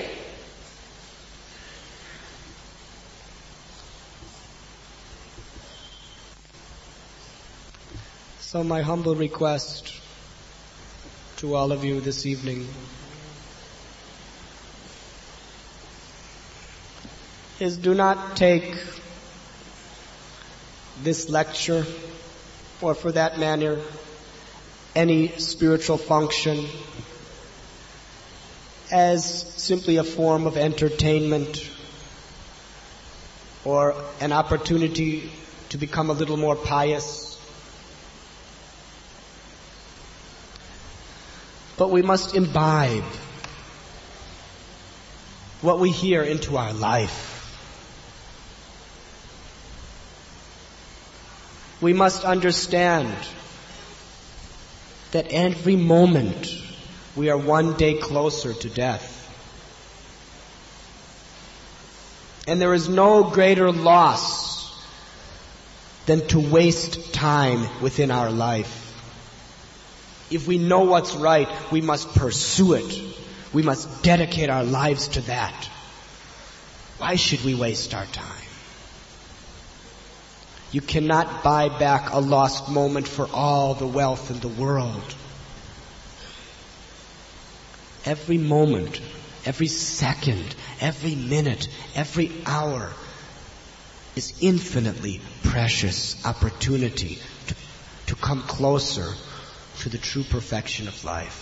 So my humble request to all of you this evening is do not take this lecture, or for that matter, any spiritual function, as simply a form of entertainment or an opportunity to become a little more pious. but we must imbibe what we hear into our life. We must understand that every moment we are one day closer to death. And there is no greater loss than to waste time within our life. If we know what's right, we must pursue it. We must dedicate our lives to that. Why should we waste our time? You cannot buy back a lost moment for all the wealth in the world. Every moment, every second, every minute, every hour is infinitely precious opportunity to, to come closer to the true perfection of life.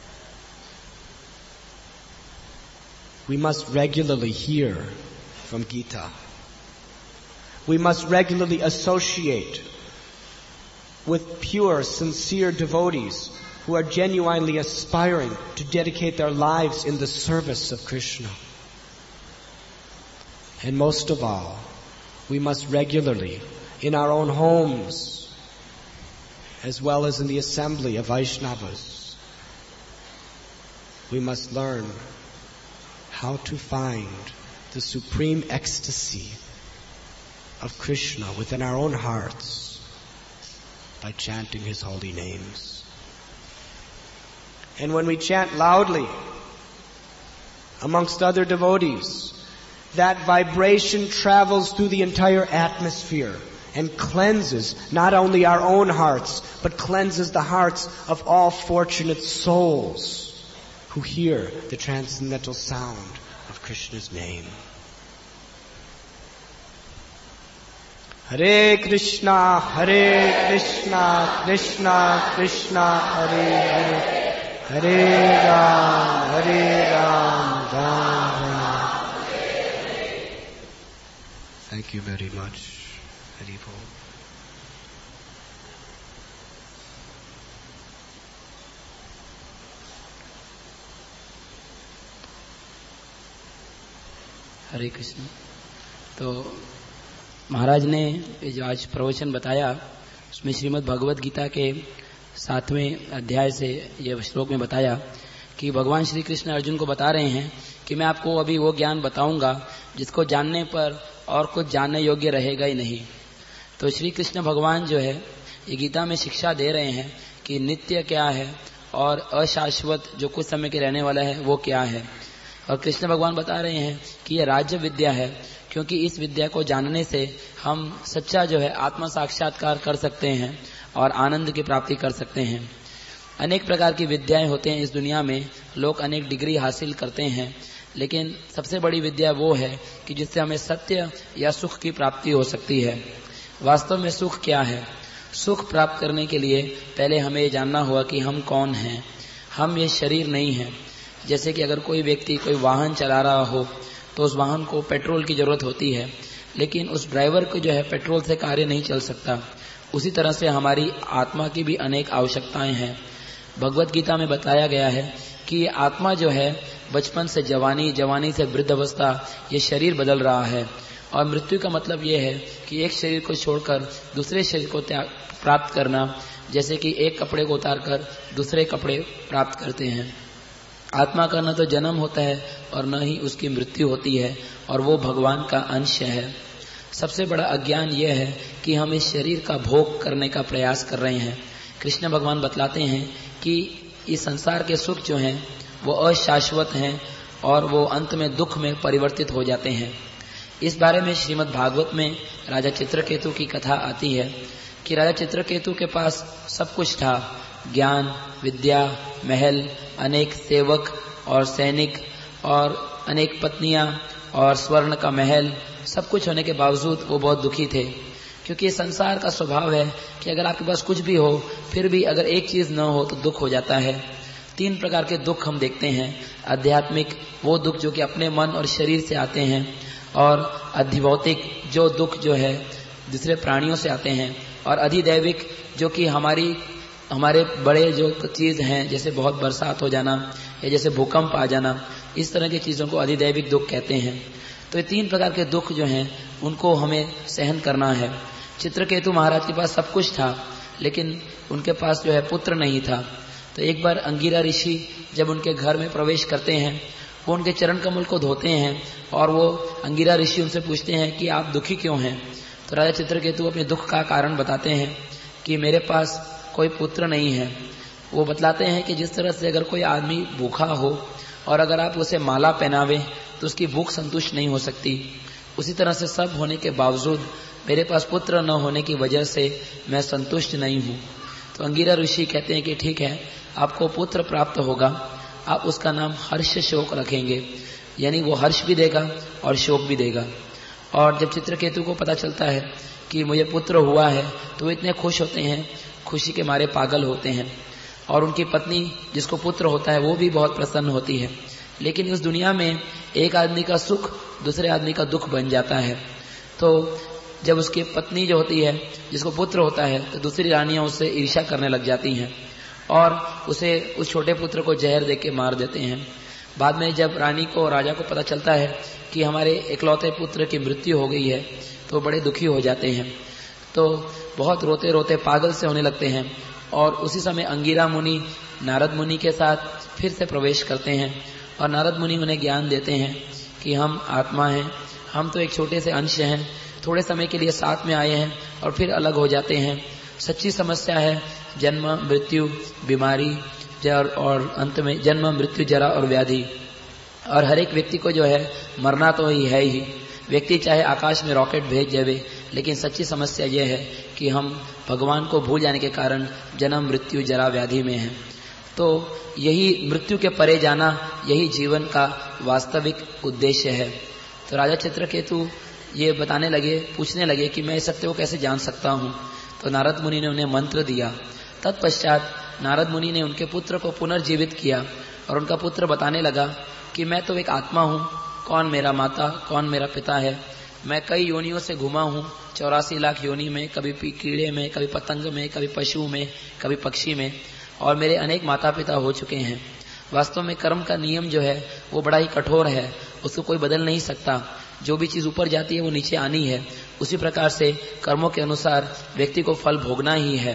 We must regularly hear from Gita. We must regularly associate with pure, sincere devotees who are genuinely aspiring to dedicate their lives in the service of Krishna. And most of all, we must regularly, in our own homes, as well as in the assembly of Vaishnavas, we must learn how to find the supreme ecstasy of Krishna within our own hearts by chanting His holy names. And when we chant loudly amongst other devotees, that vibration travels through the entire atmosphere and cleanses not only our own hearts, but cleanses the hearts of all fortunate souls who hear the transcendental sound of Krishna's name. Hare Krishna, Hare Krishna, Krishna Krishna, Hare Hare, Hare Ram, Hare Ram, Ram Ram. Thank you very much. Hari Bol. हरे कृष्ण। तो महाराज ने जो आज प्रवचन बताया उसमें श्रीमद् भगवत गीता के सातवें अध्याय से यह श्लोक में बताया कि भगवान श्री कृष्ण अर्जुन को बता रहे हैं कि मैं आपको अभी वो ज्ञान बताऊंगा जिसको जानने पर और कुछ जानने योग्य रहेगा ही नहीं। तो श्री कृष्ण भगवान जो है ये गीता में शिक्षा दे रहे हैं कि नित्य क्या है और अशाश्वत जो कुछ समय के रहने वाला है वो क्या है। और कृष्ण भगवान बता रहे हैं कि यह राज्य विद्या है, क्योंकि इस विद्या को जानने से हम सच्चा जो है आत्मा साक्षात्कार कर सकते हैं और आनंद की प्राप्ति कर सकते हैं। अनेक प्रकार की विद्याएं होते हैं इस दुनिया में, लोग अनेक डिग्री हासिल करते हैं, लेकिन सबसे बड़ी विद्या वो है कि जिससे हमें सत्य या सुख की प्राप्ति हो सकती है। वास्तव में सुख क्या है? सुख प्राप्त करने के लिए पहले हमें ये जानना होगा कि हम कौन हैं। हम ये शरीर नहीं हैं। जैसे कि अगर कोई व्यक्ति कोई वाहन चला रहा हो तो उस वाहन को पेट्रोल की जरूरत होती है, लेकिन उस ड्राइवर को जो है पेट्रोल से कार्य नहीं चल सकता। उसी तरह से हमारी आत्मा की भी अनेक आवश्यकताएं हैं। भगवत गीता में बताया गया है कि आत्मा जो है बचपन से जवानी, जवानी से वृद्ध अवस्था, ये शरीर बदल रहा है। और मृत्यु का मतलब ये है कि एक शरीर को छोड़कर दूसरे शरीर को प्राप्त करना, जैसे कि एक कपड़े को उतारकर दूसरे कपड़े प्राप्त करते हैं। आत्मा का न तो जन्म होता है और न ही उसकी मृत्यु होती है, और वो भगवान का अंश है। सबसे बड़ा अज्ञान यह है कि हम इस शरीर का भोग करने का प्रयास कर रहे हैं। कृष्ण भगवान बतलाते हैं कि इस संसार के सुख जो हैं वो अशाश्वत हैं और वो अंत में दुख में परिवर्तित हो जाते हैं। इस बारे में श्रीमद् भागवत में राजा चित्रकेतु की कथा आती है कि राजा चित्रकेतु के पास सब कुछ था, ज्ञान, विद्या, महल, अनेक सेवक और सैनिक और अनेक पत्नियां और स्वर्ण का महल, सब कुछ होने के बावजूद वो बहुत दुखी थे। क्योंकि ये संसार का स्वभाव है कि अगर आपके पास कुछ भी हो फिर भी अगर एक चीज न हो तो दुख हो जाता है। तीन प्रकार के दुख हम देखते हैं। आध्यात्मिक वो दुख जो कि अपने मन और शरीर से आते हैं, और अधिभौतिक जो दुख जो है दूसरे प्राणियों से आते हैं, और अधिदैविक जो कि हमारी हमारे बड़े जो चीज हैं, जैसे बहुत बरसात हो जाना या जैसे भूकंप आ जाना, इस तरह की चीजों को अधिदैविक दुख कहते हैं। तो ये तीन प्रकार के दुख जो हैं उनको हमें सहन करना है। चित्रकेतु महाराज के पास सब कुछ था, लेकिन उनके पास जो है पुत्र नहीं था। तो एक बार अंगिरा ऋषि जब उनके घर में प्रवेश करते हैं, वो उनके चरण कमल को धोते हैं और वो अंगिरा ऋषि उनसे पूछते हैं कि आप दुखी क्यों हैं। तो राजा चित्रकेतु अपने दुख का कारण बताते हैं कि मेरे पास कोई पुत्र नहीं है। वो बतलाते हैं कि जिस तरह से अगर कोई आदमी भूखा हो और अगर आप उसे माला पहनावे तो उसकी भूख संतुष्ट नहीं हो सकती, उसी तरह से सब होने के बावजूद मेरे पास पुत्र न होने की वजह से मैं संतुष्ट नहीं हूँ। तो अंगिरा ऋषि कहते हैं कि ठीक है, आपको पुत्र प्राप्त होगा, आप उसका नाम हर्ष शोक रखेंगे, यानी वो हर्ष भी देगा और शोक भी देगा। और जब चित्रकेतु को पता चलता है कि मुझे पुत्र हुआ है तो वो इतने खुश होते हैं, खुशी के मारे पागल होते हैं। और उनकी पत्नी जिसको पुत्र होता है वो भी बहुत प्रसन्न होती है। लेकिन इस दुनिया में एक आदमी का सुख दूसरे आदमी का दुख बन जाता है। तो जब उसकी पत्नी जो होती है, जिसको पुत्र होता है, तो दूसरी रानियां उससे ईर्ष्या करने लग जाती हैं और उसे उस छोटे पुत्र को जहर देके मार देते हैं। बाद में जब रानी को और राजा को पता चलता है कि हमारे इकलौते पुत्र की मृत्यु हो गई है, तो बड़े दुखी हो जाते हैं। तो बहुत रोते रोते पागल से होने लगते हैं। और उसी समय अंगिरा मुनि नारद मुनि के साथ फिर से प्रवेश करते हैं और नारद मुनि उन्हें ज्ञान देते हैं कि हम आत्मा हैं, हम तो एक छोटे से अंश हैं, थोड़े समय के लिए साथ में आए हैं और फिर अलग हो जाते हैं। सच्ची समस्या है जन्म मृत्यु बीमारी जर और अंत में जन्म मृत्यु जरा और व्याधि। और हर एक व्यक्ति को जो है मरना तो ही है ही। व्यक्ति चाहे आकाश में रॉकेट भेज देवे, लेकिन सच्ची समस्या यह है कि हम भगवान को भूल जाने के कारण जन्म मृत्यु जरा व्याधि में हैं। तो यही मृत्यु के परे जाना, यही जीवन का वास्तविक उद्देश्य है। तो राजा चित्रकेतु ये बताने लगे, पूछने लगे कि मैं इस सत्य को कैसे जान सकता हूँ। तो नारद मुनि ने उन्हें मंत्र दिया। तत्पश्चात नारद मुनि ने उनके पुत्र को पुनर्जीवित किया और उनका पुत्र बताने लगा कि मैं तो एक आत्मा हूँ, कौन मेरा माता कौन मेरा पिता है। मैं कई योनियों से घुमा हूँ, चौरासी लाख योनि में, कभी कीड़े में, कभी पतंग में, कभी पशु में, कभी पक्षी में, और मेरे अनेक माता पिता हो चुके हैं। वास्तव में कर्म का नियम जो है वो बड़ा ही कठोर है, उसको कोई बदल नहीं सकता। जो भी चीज ऊपर जाती है वो नीचे आनी है। उसी प्रकार से कर्मों के अनुसार व्यक्ति को फल भोगना ही है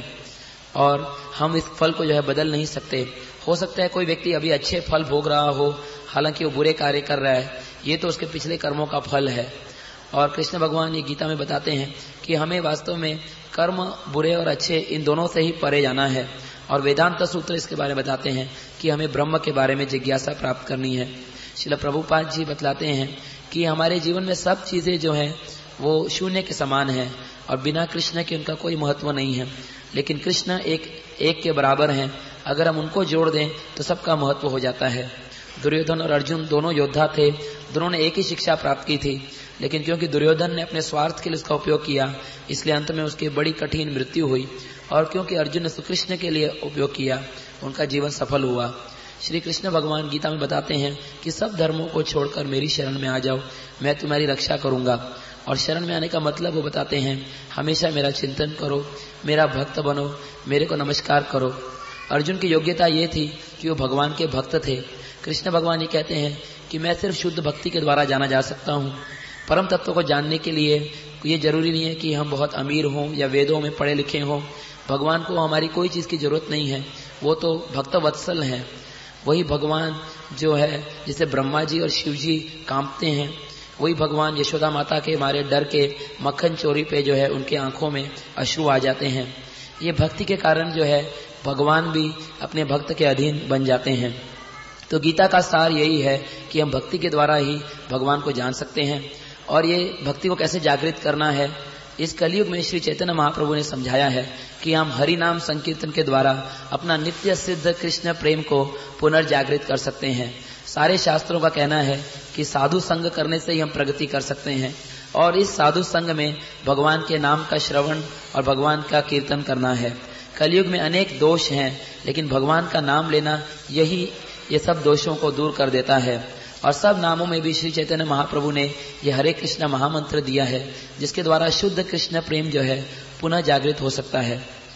और हम इस फल को जो है बदल नहीं सकते। हो सकता है कोई व्यक्ति अभी अच्छे फल भोग रहा हो, हालांकि वो बुरे कार्य कर रहा है, ये तो उसके पिछले कर्मों का फल है। और कृष्ण भगवान ये गीता में बताते हैं कि हमें वास्तव में कर्म बुरे और अच्छे इन दोनों से ही परे जाना है। और वेदांत सूत्र इसके बारे में बताते हैं कि हमें ब्रह्म के बारे में जिज्ञासा प्राप्त करनी है। श्रील प्रभुपाद जी बतलाते हैं कि हमारे जीवन में सब चीजें जो हैं वो शून्य के समान है और बिना कृष्ण के उनका कोई महत्व नहीं है। लेकिन कृष्ण एक एक के बराबर हैं, अगर हम उनको जोड़ दें तो सबका महत्व हो जाता है। दुर्योधन और अर्जुन दोनों योद्धा थे, दोनों ने एक ही शिक्षा प्राप्त की थी, लेकिन क्योंकि दुर्योधन ने अपने स्वार्थ के लिए उसका उपयोग किया, इसलिए अंत में उसकी बड़ी कठिन मृत्यु हुई। और क्योंकि अर्जुन ने कृष्ण के लिए उपयोग किया, उनका जीवन सफल हुआ। श्री कृष्ण भगवान गीता में बताते हैं कि सब धर्मों को छोड़कर मेरी शरण में आ जाओ, मैं तुम्हारी रक्षा करूंगा। और शरण में आने का मतलब वो बताते हैं, हमेशा मेरा चिंतन करो, मेरा भक्त बनो, मेरे को नमस्कार करो। अर्जुन की योग्यता ये थी कि वो भगवान के भक्त थे। कृष्ण भगवान ये कहते हैं कि मैं सिर्फ शुद्ध भक्ति के द्वारा जाना जा सकता हूँ। परम तत्व को जानने के लिए ये जरूरी नहीं है कि हम बहुत अमीर हों या वेदों में पढ़े लिखे हों। भगवान को हमारी कोई चीज की जरूरत नहीं है, वो तो भक्त वत्सल हैं। वही भगवान जो है जिसे ब्रह्मा जी और शिव जी कांपते हैं, वही भगवान यशोदा माता के मारे डर के मक्खन चोरी पे जो है उनके आंखों में अश्रु आ जाते हैं। ये भक्ति के कारण जो है भगवान भी अपने भक्त के अधीन बन जाते हैं। तो गीता का सार यही है कि हम भक्ति के द्वारा ही भगवान को जान सकते हैं। और ये भक्ति को कैसे जागृत करना है, इस कलयुग में श्री चैतन्य महाप्रभु ने समझाया है कि हम हरि नाम संकीर्तन के द्वारा अपना नित्य सिद्ध कृष्ण प्रेम को पुनर्जागृत कर सकते हैं। सारे शास्त्रों का कहना है कि साधु संग करने से ही हम प्रगति कर सकते हैं। और इस साधु संग में भगवान के नाम का श्रवण और भगवान का कीर्तन करना है। कलयुग में अनेक दोष हैं, लेकिन भगवान का नाम लेना यही ये सब दोषों को दूर कर देता है। और सब नामों में भी श्री चैतन्य महाप्रभु ने ये हरे कृष्ण महामंत्र दिया है, जिसके द्वारा शुद्ध कृष्ण प्रेम जो है पुनः जागृत हो सकता है। तो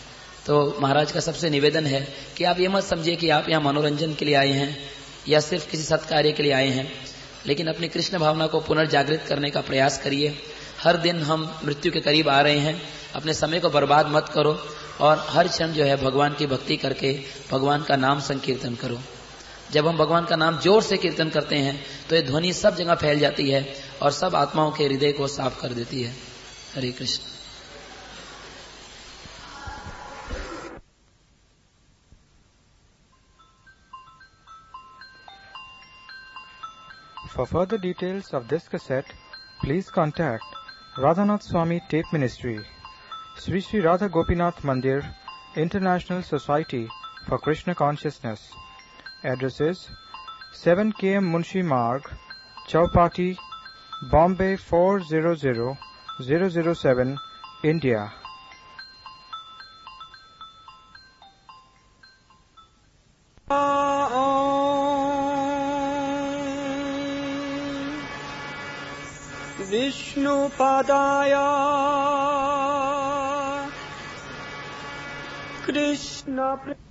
तो महाराज का सबसे निवेदन है कि आप ये मत समझिए कि आप यहाँ मनोरंजन के लिए आए हैं या सिर्फ किसी सत्कार्य के लिए आए हैं, लेकिन अपनी कृष्ण भावना को पुनर्जागृत करने का प्रयास करिए। हर दिन हम मृत्यु के करीब आ रहे हैं, अपने समय को बर्बाद मत करो और हर क्षण जो है भगवान की भक्ति करके भगवान का नाम संकीर्तन करो। जब हम भगवान का नाम जोर से कीर्तन करते हैं तो ये ध्वनि सब जगह फैल जाती है और सब आत्माओं के हृदय को साफ कर देती है। हरे Krishna. For further details of this cassette, please contact Radhanath Swami Tape Ministry, Sri Sri Radha Gopinath Mandir, International Society for Krishna Consciousness. Address is seven K M Munshi Marg, Chowpatty, Bombay four zero zero zero zero seven, India. Vishnupadaya Krishna